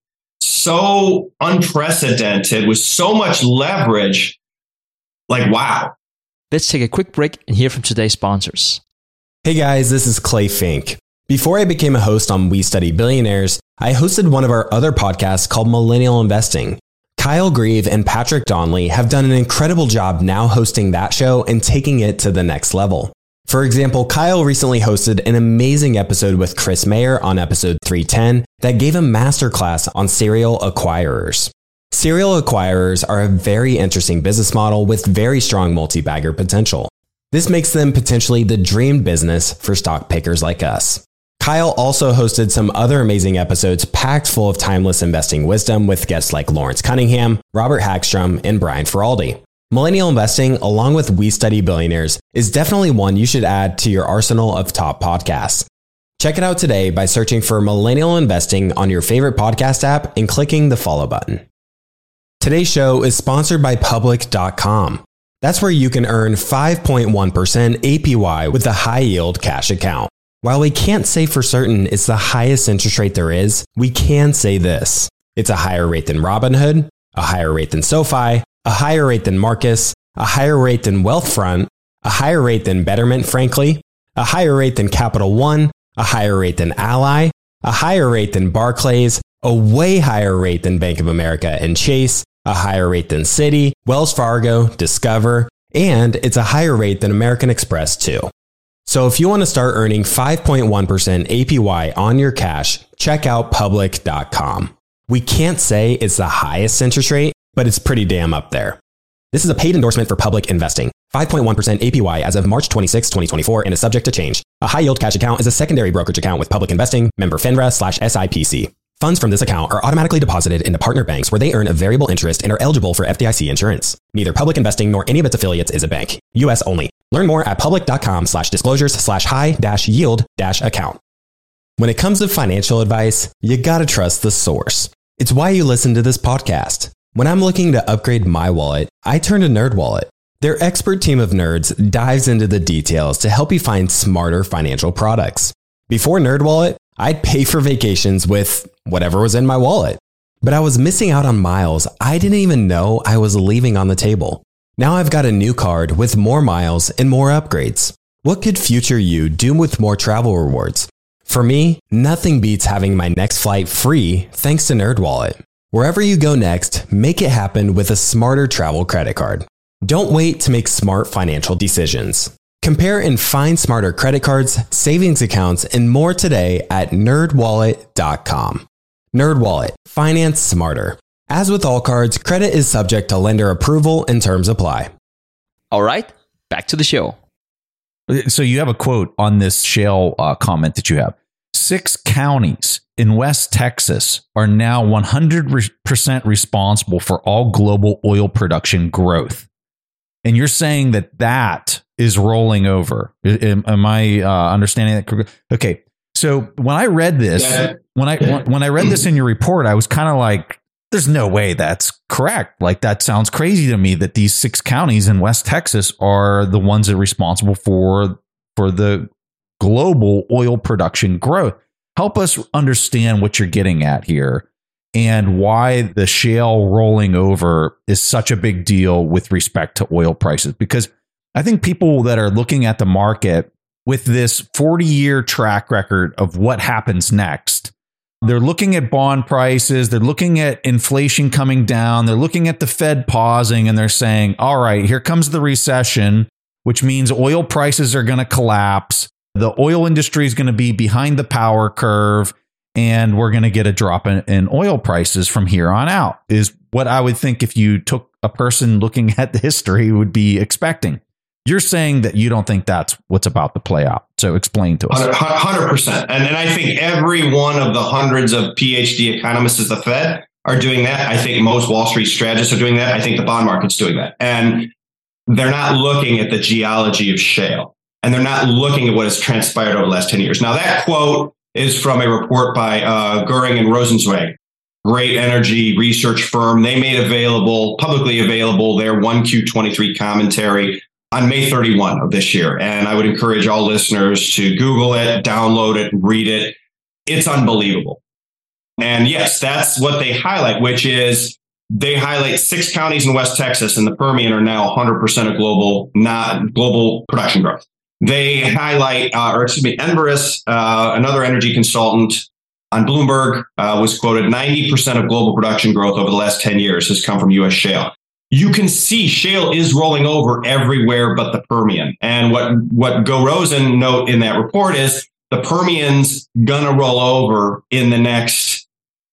C: so unprecedented with so much leverage. Like, wow.
D: Let's take a quick break and hear from today's sponsors.
E: Hey guys, this is Clay Fink. Before I became a host on We Study Billionaires, I hosted one of our other podcasts called Millennial Investing. Kyle Grieve and Patrick Donnelly have done an incredible job now hosting that show and taking it to the next level. For example, Kyle recently hosted an amazing episode with Chris Mayer on episode 310 that gave a masterclass on serial acquirers. Serial acquirers are a very interesting business model with very strong multi-bagger potential. This makes them potentially the dream business for stock pickers like us. Kyle also hosted some other amazing episodes packed full of timeless investing wisdom with guests like Lawrence Cunningham, Robert Hagstrom, and Brian Feraldi. Millennial Investing, along with We Study Billionaires, is definitely one you should add to your arsenal of top podcasts. Check it out today by searching for Millennial Investing on your favorite podcast app and clicking the follow button. Today's show is sponsored by Public.com. That's where you can earn 5.1% APY with a high-yield cash account. While we can't say for certain it's the highest interest rate there is, we can say this. It's a higher rate than Robinhood, a higher rate than SoFi, a higher rate than Marcus, a higher rate than Wealthfront, a higher rate than Betterment, frankly, a higher rate than Capital One, a higher rate than Ally, a higher rate than Barclays, a way higher rate than Bank of America and Chase, a higher rate than Citi, Wells Fargo, Discover, and it's a higher rate than American Express too. So if you want to start earning 5.1% APY on your cash, check out Public.com. We can't say it's the highest interest rate, but it's pretty damn up there. This is a paid endorsement for Public Investing. 5.1% APY as of March 26, 2024 and is subject to change. A high-yield cash account is a secondary brokerage account with Public Investing, member FINRA/SIPC. Funds from this account are automatically deposited into partner banks where they earn a variable interest and are eligible for FDIC insurance. Neither Public Investing nor any of its affiliates is a bank. U.S. only. Learn more at public.com/disclosures/high-yield-account. When it comes to financial advice, you gotta trust the source. It's why you listen to this podcast. When I'm looking to upgrade my wallet, I turn to NerdWallet. Their expert team of nerds dives into the details to help you find smarter financial products. Before NerdWallet, I'd pay for vacations with whatever was in my wallet. but I was missing out on miles I didn't even know I was leaving on the table. Now I've got a new card with more miles and more upgrades. What could future you do with more travel rewards? For me, nothing beats having my next flight free thanks to NerdWallet. Wherever you go next, make it happen with a smarter travel credit card. Don't wait to make smart financial decisions. Compare and find smarter credit cards, savings accounts, and more today at nerdwallet.com. NerdWallet. Finance smarter. As with all cards, credit is subject to lender approval and terms apply.
D: All right, back to the show.
B: So you have a quote on this shale comment that you have. 6 counties in West Texas are now 100% responsible for all global oil production growth. And you're saying that that is rolling over. Am I understanding that correctly? Okay. So when I read this, when I read this in your report, I was kind of like, there's no way that's correct. Like, that sounds crazy to me that these 6 counties in West Texas are the ones that are responsible for the global oil production growth. Help us understand what you're getting at here and why the shale rolling over is such a big deal with respect to oil prices. Because I think people that are looking at the market with this 40-year track record of what happens next, they're looking at bond prices, they're looking at inflation coming down, they're looking at the Fed pausing, and they're saying, all right, here comes the recession, which means oil prices are going to collapse. The oil industry is going to be behind the power curve, and we're going to get a drop in oil prices from here on out, is what I would think if you took a person looking at the history would be expecting. You're saying that you don't think that's what's about to play out. So explain to us.
C: 100%. And I think every one of the hundreds of PhD economists at the Fed are doing that. I think most Wall Street strategists are doing that. I think the bond market's doing that. And they're not looking at the geology of shale. And they're not looking at what has transpired over the last 10 years. Now, that quote is from a report by Goering and Rosenzweig, great energy research firm. They made publicly available their 1Q23 commentary on May 31 of this year. And I would encourage all listeners to Google it, download it, read it. It's unbelievable. And yes, that's what they highlight, which is they highlight 6 counties in West Texas and the Permian are now 100% of global production growth. They highlight, Enverus, another energy consultant on Bloomberg, was quoted 90% of global production growth over the last 10 years has come from U.S. shale. You can see shale is rolling over everywhere but the Permian. And what Go Rosen note in that report is the Permian's going to roll over in the next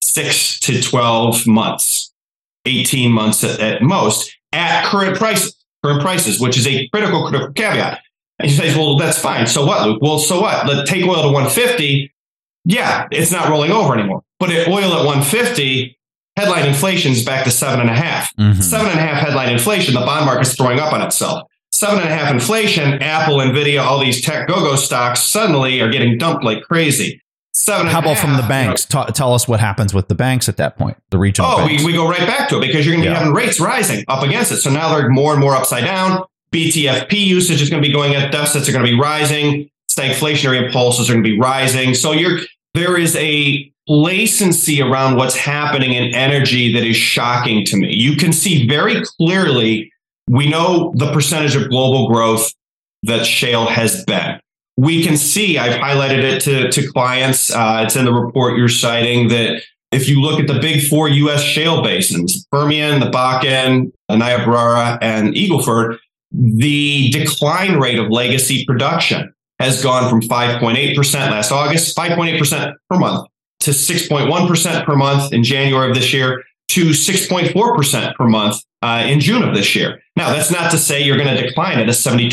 C: 6 to 12 months, 18 months at most, at current prices, which is a critical caveat. And you say, well, that's fine. So what, Luke? Well, so what? Let's take oil to 150. Yeah, it's not rolling over anymore. But at oil at 150, headline inflation is back to 7.5. 7.5 headline inflation, the bond market's throwing up on itself. 7.5 inflation, Apple, Nvidia, all these tech go-go stocks suddenly are getting dumped like crazy. 7.5.
B: How about from the banks? Tell us what happens with the banks at that point, the regional banks.
C: We go right back to it because you're going to be having rates rising up against it. So now they're more and more upside down. BTFP usage is going to be going at deficits are going to be rising. Stagflationary impulses are going to be rising. So there is a lacency around what's happening in energy that is shocking to me. You can see very clearly, we know the percentage of global growth that shale has been. We can see, I've highlighted it to clients, it's in the report you're citing, that if you look at the big 4 U.S. shale basins, Permian, the Bakken, the Niobrara, and Eagle Ford, the decline rate of legacy production has gone from 5.8% last August, 5.8% per month, to 6.1% per month in January of this year, to 6.4% per month in June of this year. Now, that's not to say you're going to decline at a 72%,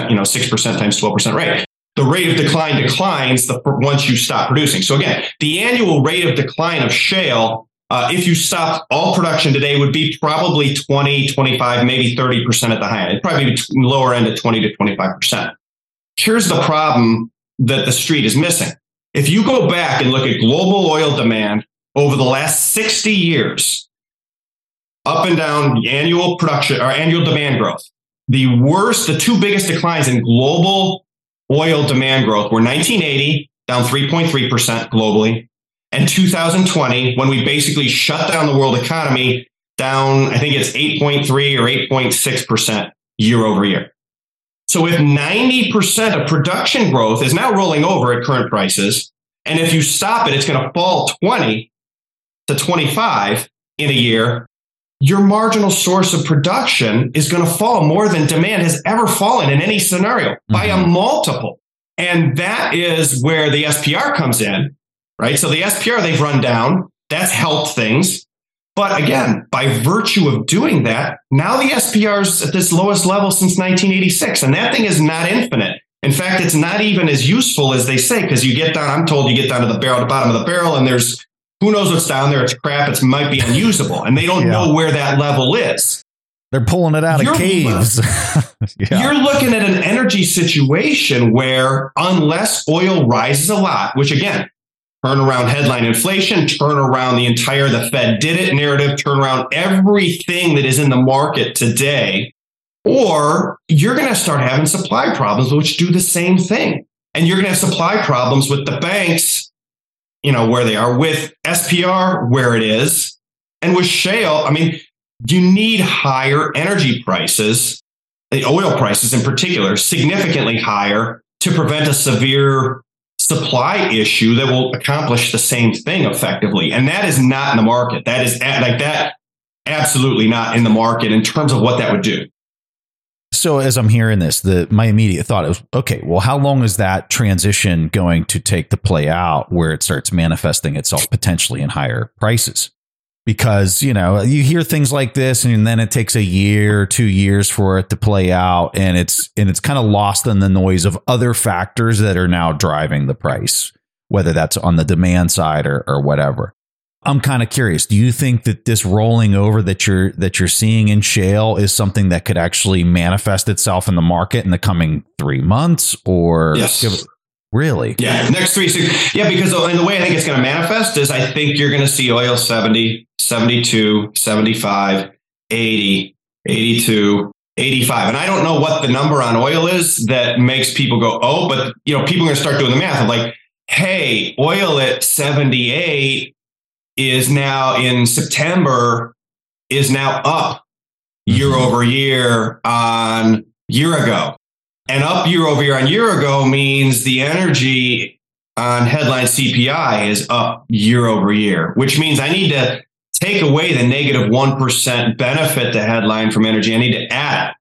C: 6% times 12% rate. The rate of decline declines once you stop producing. So again, the annual rate of decline of shale, if you stopped all production today, would be probably 20, 25, maybe 30% at the high end. It'd probably be lower end at 20 to 25%. Here's the problem that the street is missing. If you go back and look at global oil demand over the last 60 years, up and down annual production or annual demand growth, the 2 biggest declines in global oil demand growth were 1980, down 3.3% globally, and 2020, when we basically shut down the world economy down, I think it's 8.3 or 8.6% year over year. So if 90% of production growth is now rolling over at current prices, and if you stop it, it's going to fall 20 to 25 in a year, your marginal source of production is going to fall more than demand has ever fallen in any scenario by a multiple. And that is where the SPR comes in, right? So the SPR they've run down, that's helped things. But again, by virtue of doing that, now the SPR is at this lowest level since 1986. And that thing is not infinite. In fact, it's not even as useful as they say, because you get down, I'm told you get down to the bottom of the barrel, and there's who knows what's down there. It's crap. It might be unusable. And they don't know where that level is.
B: They're pulling it out of caves.
C: You're looking at an energy situation where unless oil rises a lot, which again, turn around headline inflation, turn around the Fed did it narrative, turn around everything that is in the market today, or you're going to start having supply problems, which do the same thing. And you're going to have supply problems with the banks, where they are, with SPR, where it is, and with shale. I mean, you need higher energy prices, the oil prices in particular, significantly higher to prevent a severe supply issue that will accomplish the same thing effectively. And that is not in the market. That is absolutely not in the market in terms of what that would do.
B: So as I'm hearing this, my immediate thought is, okay, well, how long is that transition going to take to play out where it starts manifesting itself potentially in higher prices? Because, you hear things like this and then it takes a year or 2 years for it to play out. And it's kind of lost in the noise of other factors that are now driving the price, whether that's on the demand side or whatever. I'm kind of curious. Do you think that this rolling over that you're seeing in shale is something that could actually manifest itself in the market in the coming 3 months? Or
C: yes.
B: Really?
C: Yeah, next 3 6. Yeah, because and the way I think it's going to manifest is I think you're going to see oil 70, 72, 75, 80, 82, 85. And I don't know what the number on oil is that makes people go, oh, but people are going to start doing the math of like, hey, oil at 78 is now in September is now up year over year on year ago. And up year over year on year ago means the energy on headline CPI is up year over year, which means I need to take away the negative 1% benefit to headline from energy. I need to add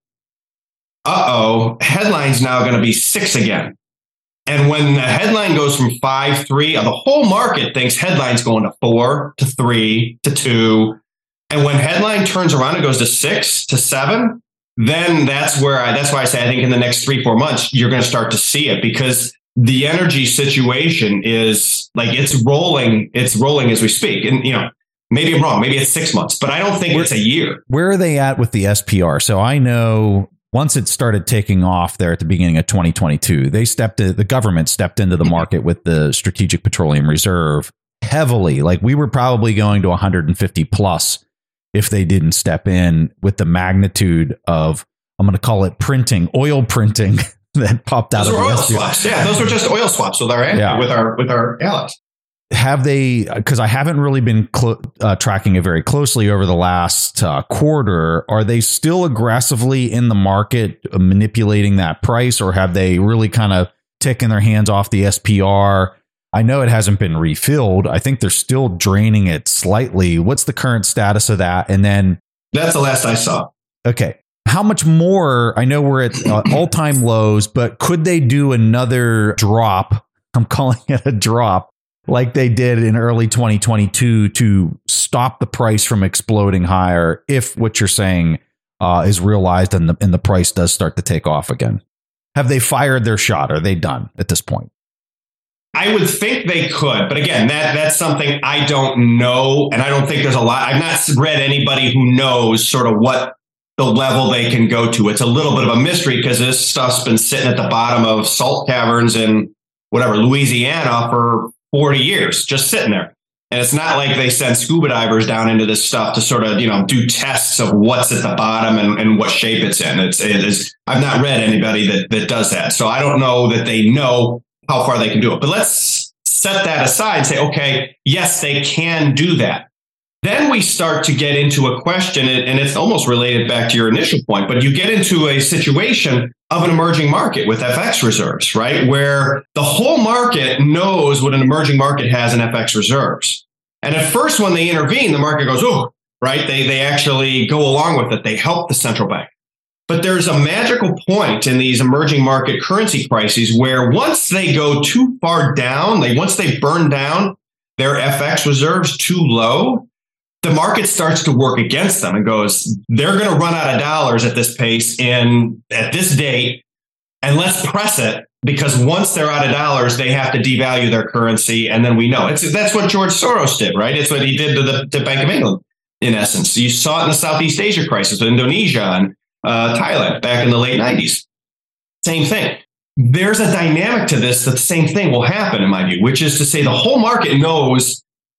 C: it. Headline's now going to be 6 again. And when the headline goes from 5.3, the whole market thinks headline's going to 4 to 3 to 2. And when headline turns around and goes to 6 to 7, then that's why I say I think in the next 3-4 months, you're going to start to see it, because the energy situation is like it's rolling as we speak. And, maybe I'm wrong. Maybe it's 6 months, but I don't think it's a year.
B: Where are they at with the SPR? So I know once it started taking off there at the beginning of 2022, the government stepped into the market with the Strategic Petroleum Reserve heavily. Like we were probably going to 150 plus if they didn't step in with the magnitude of, I'm going to call it oil printing that popped out of the
C: oil swaps. Yeah, those were just oil swaps with our allies.
B: Have they, because I haven't really been tracking it very closely over the last quarter, are they still aggressively in the market manipulating that price, or have they really kind of taken their hands off the SPR? I know it hasn't been refilled. I think they're still draining it slightly. What's the current status of that? And then
C: that's the last I saw.
B: Okay. How much more? I know we're at all-time lows, but could they do another drop? I'm calling it a drop, like they did in early 2022 to stop the price from exploding higher if what you're saying is realized and the price does start to take off again? Have they fired their shot? Are they done at this point?
C: I would think they could, but again, that's something I don't know, and I don't think there's a lot. I've not read anybody who knows sort of what the level they can go to. It's a little bit of a mystery because this stuff's been sitting at the bottom of salt caverns in Louisiana for 40 years, just sitting there. And it's not like they send scuba divers down into this stuff to sort of, do tests of what's at the bottom and what shape it's in. I've not read anybody that does that. So I don't know that they know how far they can do it. But let's set that aside and say, okay, yes, they can do that. Then we start to get into a question, and it's almost related back to your initial point, but you get into a situation of an emerging market with FX reserves, right? Where the whole market knows what an emerging market has in FX reserves. And at first, when they intervene, the market goes, oh, right? They actually go along with it. They help the central bank. But there's a magical point in these emerging market currency crises where once they go too far down, once they burn down their FX reserves too low, the market starts to work against them and goes, they're going to run out of dollars at this pace and at this date, and let's press it, because once they're out of dollars, they have to devalue their currency. And then we know that's what George Soros did, right? It's what he did to the Bank of England, in essence. You saw it in the Southeast Asia crisis with Indonesia and Thailand back in the late 90s. Same thing. There's a dynamic to this that the same thing will happen, in my view, which is to say the whole market knows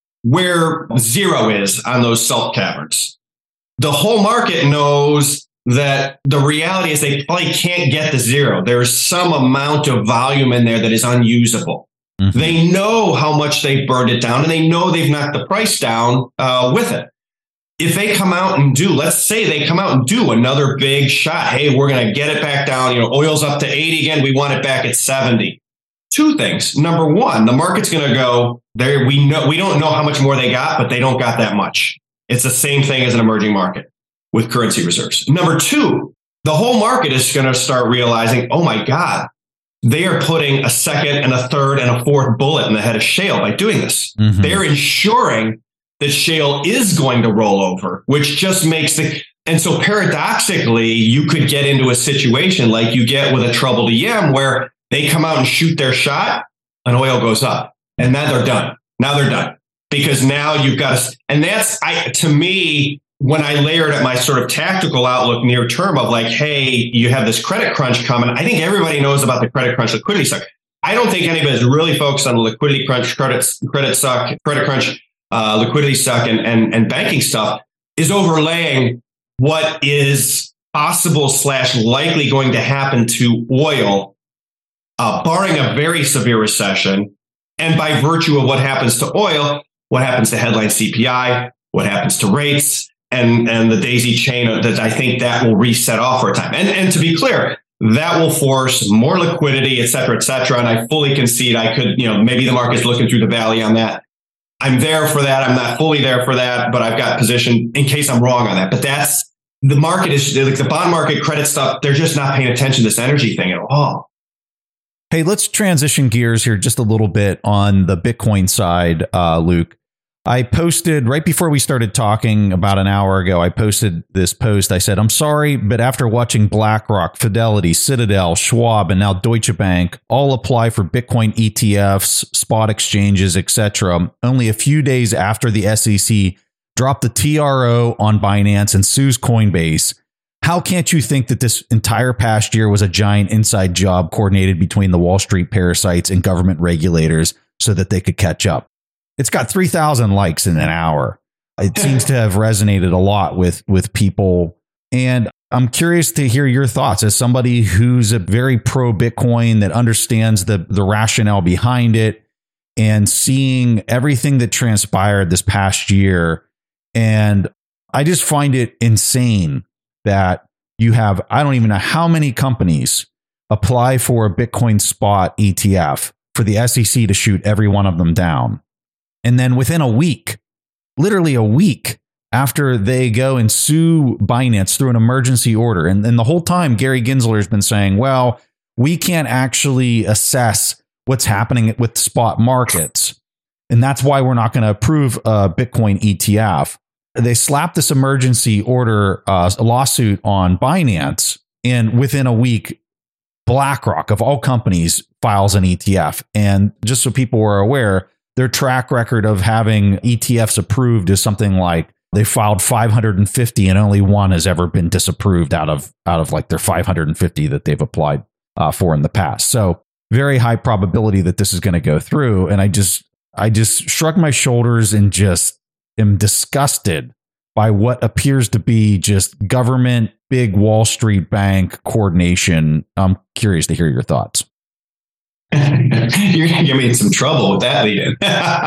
C: where zero is on those salt caverns. The whole market knows that the reality is they probably can't get to zero. There's some amount of volume in there that is unusable. Mm-hmm. They know how much they've burned it down, and they know they've knocked the price down with it. If they come out and let's say they come out and do another big shot, hey, we're going to get it back down. Oil's up to 80 again. We want it back at 70. Two things. Number one, the market's going to go there. We don't know how much more they got, but they don't got that much. It's the same thing as an emerging market with currency reserves. Number two, the whole market is going to start realizing, oh my God, they are putting a second and a third and a fourth bullet in the head of shale by doing this. Mm-hmm. They're ensuring that shale is going to roll over, which just makes and so paradoxically, you could get into a situation like you get with a troubled EM where they come out and shoot their shot and oil goes up, and now they're done. Now they're done, because now you've got and that's, to me, when I layered at my sort of tactical outlook near term of like, hey, you have this credit crunch coming. I think everybody knows about the credit crunch, liquidity suck. I don't think anybody's really focused on the liquidity crunch, credit crunch, liquidity suck, and banking stuff is overlaying what is possible / likely going to happen to oil, barring a very severe recession. And by virtue of what happens to oil, what happens to headline CPI, what happens to rates, and the daisy chain that I think that will reset off for a time. And to be clear, that will force more liquidity, et cetera, et cetera. And I fully concede I could, maybe the market's looking through the valley on that. I'm there for that. I'm not fully there for that, but I've got position in case I'm wrong on that. But that's, the market is like the bond market, credit stuff. They're just not paying attention to this energy thing at all.
B: Hey, let's transition gears here just a little bit on the Bitcoin side, Luke. I posted right before we started talking about an hour ago, I posted this post. I said, I'm sorry, but after watching BlackRock, Fidelity, Citadel, Schwab, and now Deutsche Bank all apply for Bitcoin ETFs, spot exchanges, etc., only a few days after the SEC dropped the TRO on Binance and sues Coinbase, how can't you think that this entire past year was a giant inside job coordinated between the Wall Street parasites and government regulators so that they could catch up? It's got 3,000 likes in an hour. It seems to have resonated a lot with people. And I'm curious to hear your thoughts as somebody who's a very pro Bitcoin that understands the rationale behind it and seeing everything that transpired this past year. And I just find it insane that you have, I don't even know how many companies apply for a Bitcoin spot ETF for the SEC to shoot every one of them down. And then within a week, literally a week after they go and sue Binance through an emergency order. And the whole time, Gary Gensler has been saying, well, we can't actually assess what's happening with spot markets. And that's why we're not going to approve a Bitcoin ETF. They slapped this emergency order lawsuit on Binance. And within a week, BlackRock, of all companies, files an ETF. And just so people were aware, their track record of having ETFs approved is something like they filed 550 and only one has ever been disapproved out of like their 550 that they've applied for in the past. So very high probability that this is going to go through. And I just shrug my shoulders and just am disgusted by what appears to be just government, big Wall Street bank coordination. I'm curious to hear your thoughts.
C: You're going to get me in some trouble with that lead-in.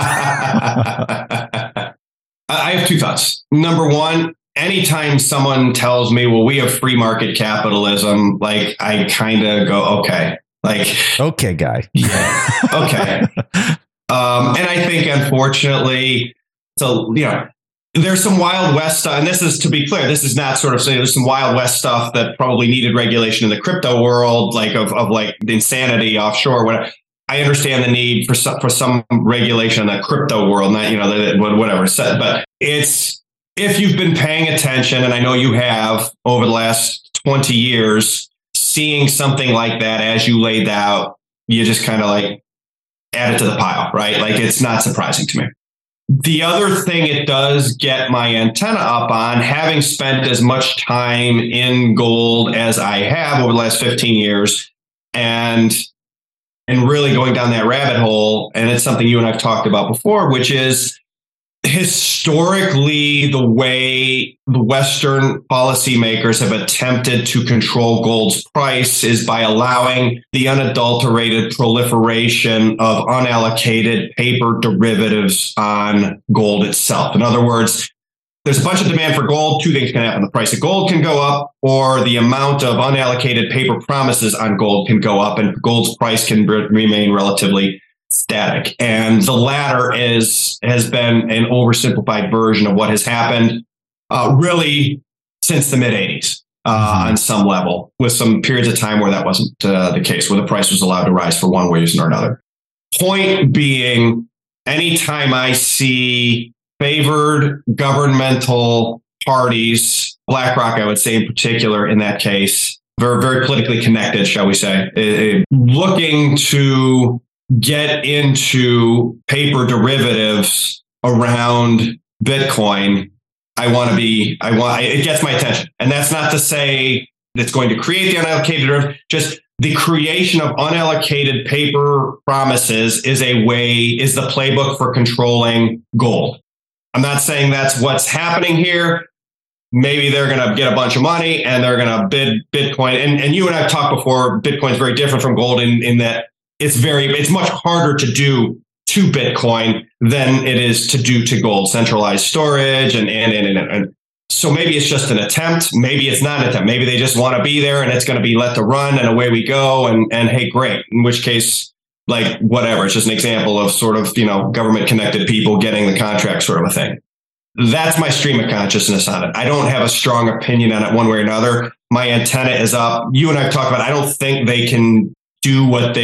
C: I have two thoughts. Number one, anytime someone tells me, well, we have free market capitalism, like I kind of go, okay. Like,
B: okay, guy.
C: Yeah. Okay. And I think, unfortunately, so, there's some Wild West stuff. And this is, to be clear, this is not sort of saying there's some Wild West stuff that probably needed regulation in the crypto world, like of like the insanity offshore, whatever. I understand the need for some regulation in the crypto world, not, whatever. But it's, if you've been paying attention, and I know you have over the last 20 years, seeing something like that as you laid out, you just kind of like add it to the pile, right? Like it's not surprising to me. The other thing it does get my antenna up on, having spent as much time in gold as I have over the last 15 years and really going down that rabbit hole. And it's something you and I've talked about before, which is historically the way the Western policymakers have attempted to control gold's price is by allowing the unadulterated proliferation of unallocated paper derivatives on gold itself. In other words, there's a bunch of demand for gold. Two things can happen. The price of gold can go up, or the amount of unallocated paper promises on gold can go up, and gold's price can remain relatively static. And the latter has been an oversimplified version of what has happened really since the mid 80s on some level, with some periods of time where that wasn't the case, where the price was allowed to rise for one reason or another. Point being, anytime I see favored governmental parties, BlackRock, I would say in particular in that case, very, very politically connected, shall we say, looking to get into paper derivatives around Bitcoin, it gets my attention. And that's not to say it's going to create the unallocated derivative, just the creation of unallocated paper promises is the playbook for controlling gold. I'm not saying that's what's happening here. Maybe they're going to get a bunch of money and they're going to bid Bitcoin. And you and I have talked before, Bitcoin is very different from gold in that it's much harder to do to Bitcoin than it is to do to gold, centralized storage. And so maybe it's just an attempt. Maybe it's not an attempt. Maybe they just want to be there and it's going to be let to run and away we go. And hey, great. In which case, like whatever, it's just an example of sort of, government connected people getting the contract sort of a thing. That's my stream of consciousness on it. I don't have a strong opinion on it one way or another. My antenna is up. You and I have talked about, I don't think they can do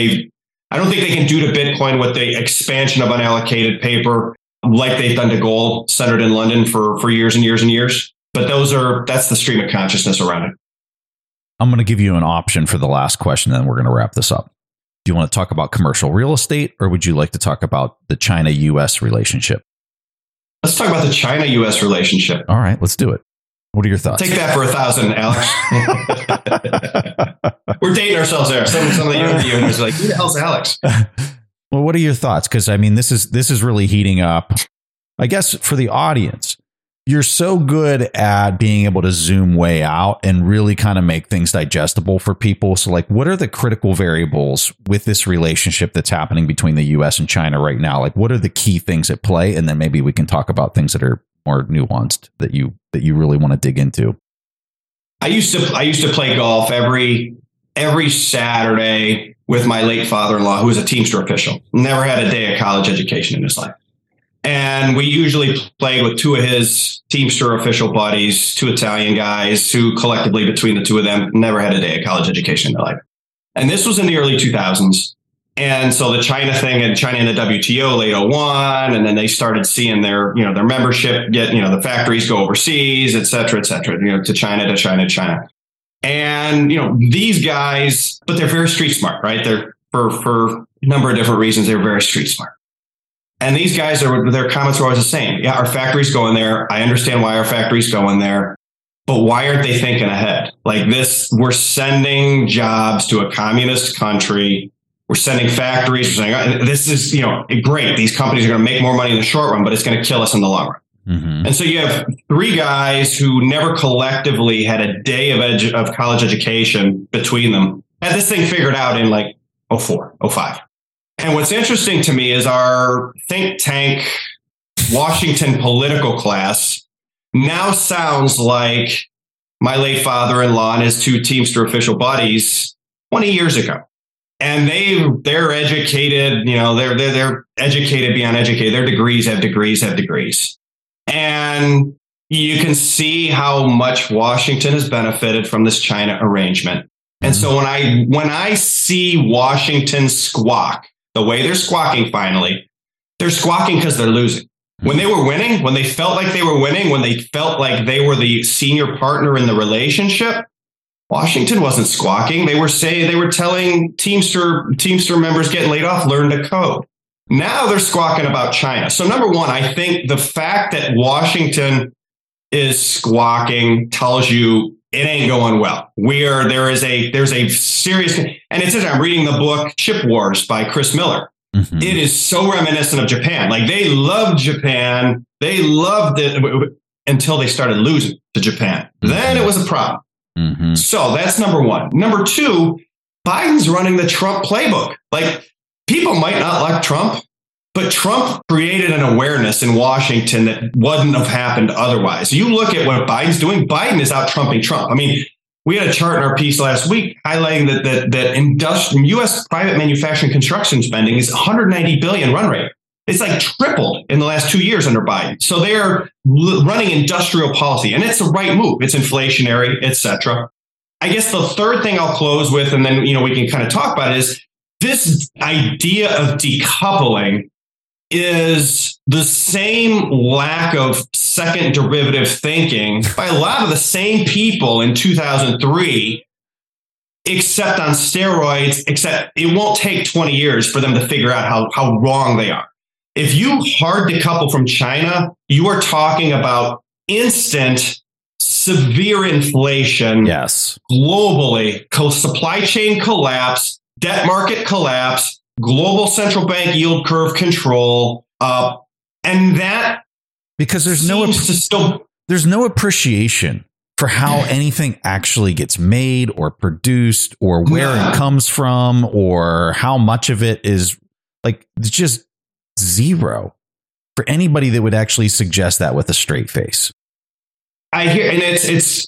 C: to Bitcoin what the expansion of unallocated paper like they've done to gold, centered in London for years and years and years. But that's the stream of consciousness around it.
B: I'm going to give you an option for the last question, then we're going to wrap this up. Do you want to talk about commercial real estate, or would you like to talk about the China-US relationship?
C: Let's talk about the China-US relationship.
B: All right, let's do it. What are your thoughts?
C: Take that for 1,000, Alex. We're dating ourselves there. Some of the younger viewers are like, who the hell's Alex?
B: Well, what are your thoughts? Because this is really heating up. I guess for the audience, you're so good at being able to zoom way out and really kind of make things digestible for people. So like, what are the critical variables with this relationship that's happening between the US and China right now? Like, what are the key things at play? And then maybe we can talk about things that are more nuanced that you really want to dig into.
C: I used to play golf every Saturday with my late father-in-law, who was a Teamster official. Never had a day of college education in his life. And we usually played with two of his Teamster official buddies, two Italian guys who collectively between the two of them never had a day of college education in their life. And this was in the early 2000s. And so the China thing, and China in the WTO late 01, and then they started seeing their membership get, the factories go overseas, et cetera, to China. And, these guys, but they're very street smart, right? They're for a number of different reasons, they're very street smart. And these guys their comments were always the same. Yeah, our factory's going there. I understand why our factory's going there, but why aren't they thinking ahead? Like this, we're sending jobs to a communist country. We're sending factories. We're saying, this is, great. These companies are going to make more money in the short run, but it's going to kill us in the long run. Mm-hmm. And so you have three guys who never collectively had a day of college education between them, had this thing figured out in like 04, 05. And what's interesting to me is our think tank Washington political class now sounds like my late father-in-law and his two Teamster official buddies 20 years ago. And they're educated, they're educated beyond educated. Their degrees have degrees. And you can see how much Washington has benefited from this China arrangement. And so when I see Washington squawk the way they're squawking finally, they're squawking because they're losing. When they were winning, when they felt like they were winning, when they felt like they were the senior partner in the relationship, Washington wasn't squawking. They were telling Teamster members getting laid off, learn to code. Now they're squawking about China. So number one, I think the fact that Washington is squawking tells you it ain't going well. There's a serious, and it's, I'm reading the book Chip Wars by Chris Miller. Mm-hmm. It is so reminiscent of Japan. Like they loved Japan. They loved it until they started losing to Japan. Mm-hmm. Then it was a problem. Mm-hmm. So that's number one. Number two, Biden's running the Trump playbook. Like people might not like Trump, but Trump created an awareness in Washington that wouldn't have happened otherwise. You look at what Biden's doing. Biden is out trumping Trump. I mean, we had a chart in our piece last week highlighting that U.S. private manufacturing construction spending is $190 billion run rate. It's like tripled in the last 2 years under Biden. So they're running industrial policy, and it's the right move. It's inflationary, et cetera. I guess the third thing I'll close with, and then we can kind of talk about it, is this idea of decoupling is the same lack of second derivative thinking by a lot of the same people in 2003, except on steroids, except it won't take 20 years for them to figure out how wrong they are. If you hard decouple from China, you are talking about instant, severe inflation.
B: Yes. Globally,
C: supply chain collapse, debt market collapse, global central bank yield curve control, and that
B: because there's no appreciation for how anything actually gets made or produced or where it comes from or how much of it is like just zero for anybody that would actually suggest that with a straight face.
C: I hear, and it's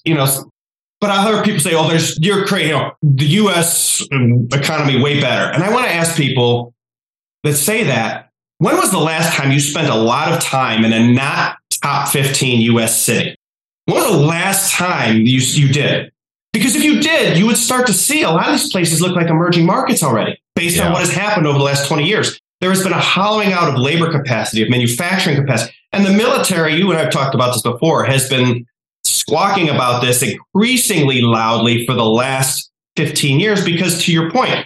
C: but I heard people say, "Oh, you're crazy. The U.S. economy way better." And I want to ask people that say that, when was the last time you spent a lot of time in a not top 15 U.S. city? When was the last time you did? Because if you did, you would start to see a lot of these places look like emerging markets already, based on what has happened over the last 20 years. There has been a hollowing out of labor capacity, of manufacturing capacity. And the military, you and I have talked about this before, has been squawking about this increasingly loudly for the last 15 years, because to your point,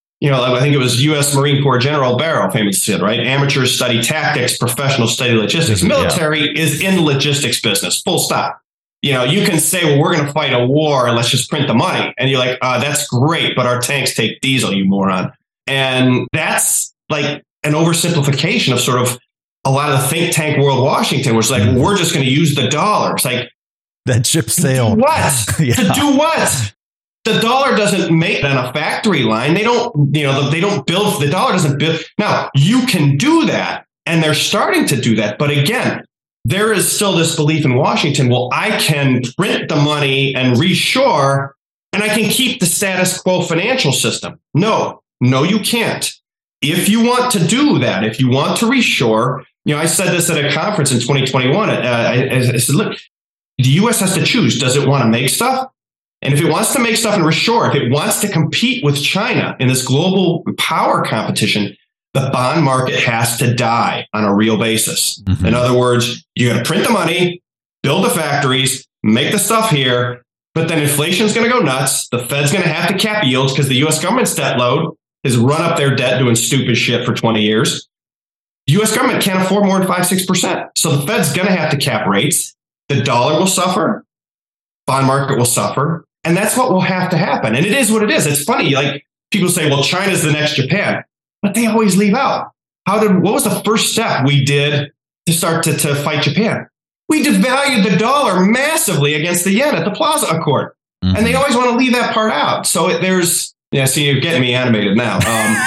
C: I think it was U.S. Marine Corps General Barrow famously said, right? Amateurs study tactics, professionals study logistics. Military is in the logistics business, full stop. You can say, well, we're going to fight a war and let's just print the money. And you're like, that's great, but our tanks take diesel, you moron. And that's like an oversimplification of sort of a lot of the think tank world Washington, which is like, we're just going to use the dollar. It's like,
B: that ship sailed.
C: What? To do what? The dollar doesn't make it on a factory line. They don't, they don't build, the dollar doesn't build. Now, you can do that, and they're starting to do that. But again, there is still this belief in Washington, well, I can print the money and reshore, and I can keep the status quo financial system. No, you can't. If you want to do that, if you want to reshore, I said this at a conference in 2021. I said, look, the U.S. has to choose. Does it want to make stuff? And if it wants to make stuff and reshore, if it wants to compete with China in this global power competition, the bond market has to die on a real basis. Mm-hmm. In other words, you got to print the money, build the factories, make the stuff here, but then inflation is going to go nuts. The Fed's going to have to cap yields because the U.S. government's debt load has run up their debt doing stupid shit for 20 years. The U.S. government can't afford more than 5-6%. So the Fed's going to have to cap rates. The dollar will suffer. Bond market will suffer. And that's what will have to happen. And it is what it is. It's funny. Like people say, well, China's the next Japan, but they always leave out. What was the first step we did to start to fight Japan? We devalued the dollar massively against the yen at the Plaza Accord. Mm-hmm. And they always want to leave that part out. So there's Yeah, see, you're getting me animated now.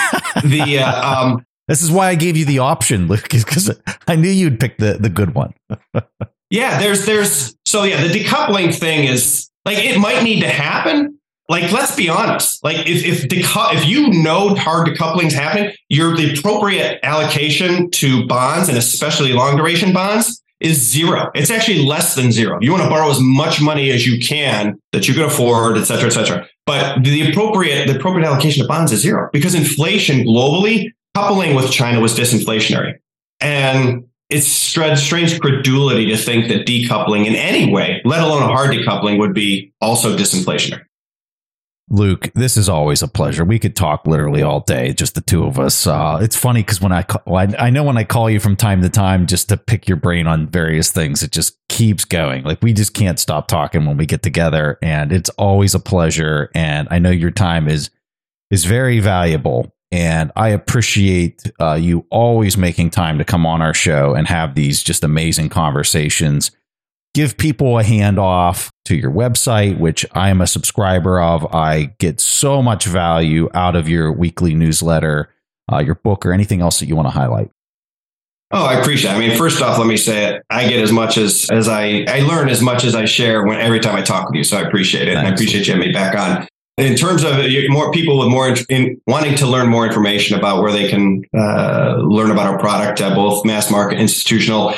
B: This is why I gave you the option, Luke, because I knew you'd pick the good one.
C: Yeah, the decoupling thing is like, it might need to happen. Like, let's be honest. Like, if you know hard decoupling is happening, the appropriate allocation to bonds, and especially long duration bonds, is zero. It's actually less than zero. You want to borrow as much money as you can that you can afford, et cetera, et cetera. But the appropriate allocation to bonds is zero, because inflation globally, coupling with China was disinflationary. And it's strange credulity to think that decoupling in any way, let alone a hard decoupling, would be also disinflationary.
B: Luke, this is always a pleasure. We could talk literally all day, just the two of us. It's funny because when I know when I call you from time to time just to pick your brain on various things, it just keeps going. Like, we just can't stop talking when we get together, and it's always a pleasure. And I know your time is very valuable, and I appreciate you always making time to come on our show and have these just amazing conversations. Give people a handoff to your website, which I am a subscriber of. I get so much value out of your weekly newsletter, your book, or anything else that you want to highlight.
C: Oh, I appreciate it. I mean, first off, let me say it. I get as much as I learn as much as I share every time I talk with you. So I appreciate it. Thanks. And I appreciate you having me back on. In terms of more people with wanting to learn more information about where they can learn about our product, both mass market, institutional,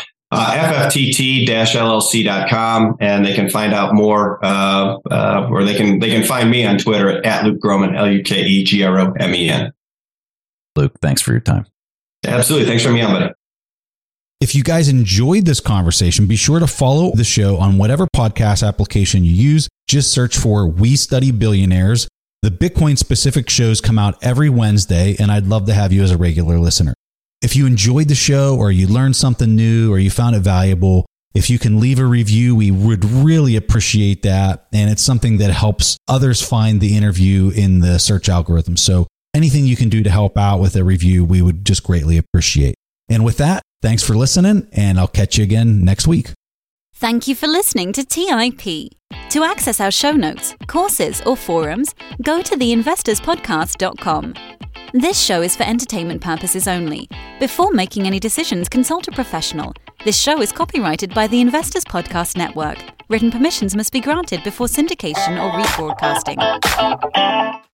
C: FFTT-LLC.com, and they can find out more, or they can find me on Twitter at Luke Gromen, LukeGromen.
B: Luke, thanks for your time.
C: Absolutely. Thanks for having me on, buddy.
G: If you guys enjoyed this conversation, be sure to follow the show on whatever podcast application you use. Just search for We Study Billionaires. The Bitcoin specific shows come out every Wednesday, and I'd love to have you as a regular listener. If you enjoyed the show, or you learned something new, or you found it valuable, if you can leave a review, we would really appreciate that. And it's something that helps others find the interview in the search algorithm. So anything you can do to help out with a review, we would just greatly appreciate. And with that, thanks for listening, and I'll catch you again next week.
A: Thank you for listening to TIP. To access our show notes, courses, or forums, go to theinvestorspodcast.com. This show is for entertainment purposes only. Before making any decisions, consult a professional. This show is copyrighted by the Investors Podcast Network. Written permissions must be granted before syndication or rebroadcasting.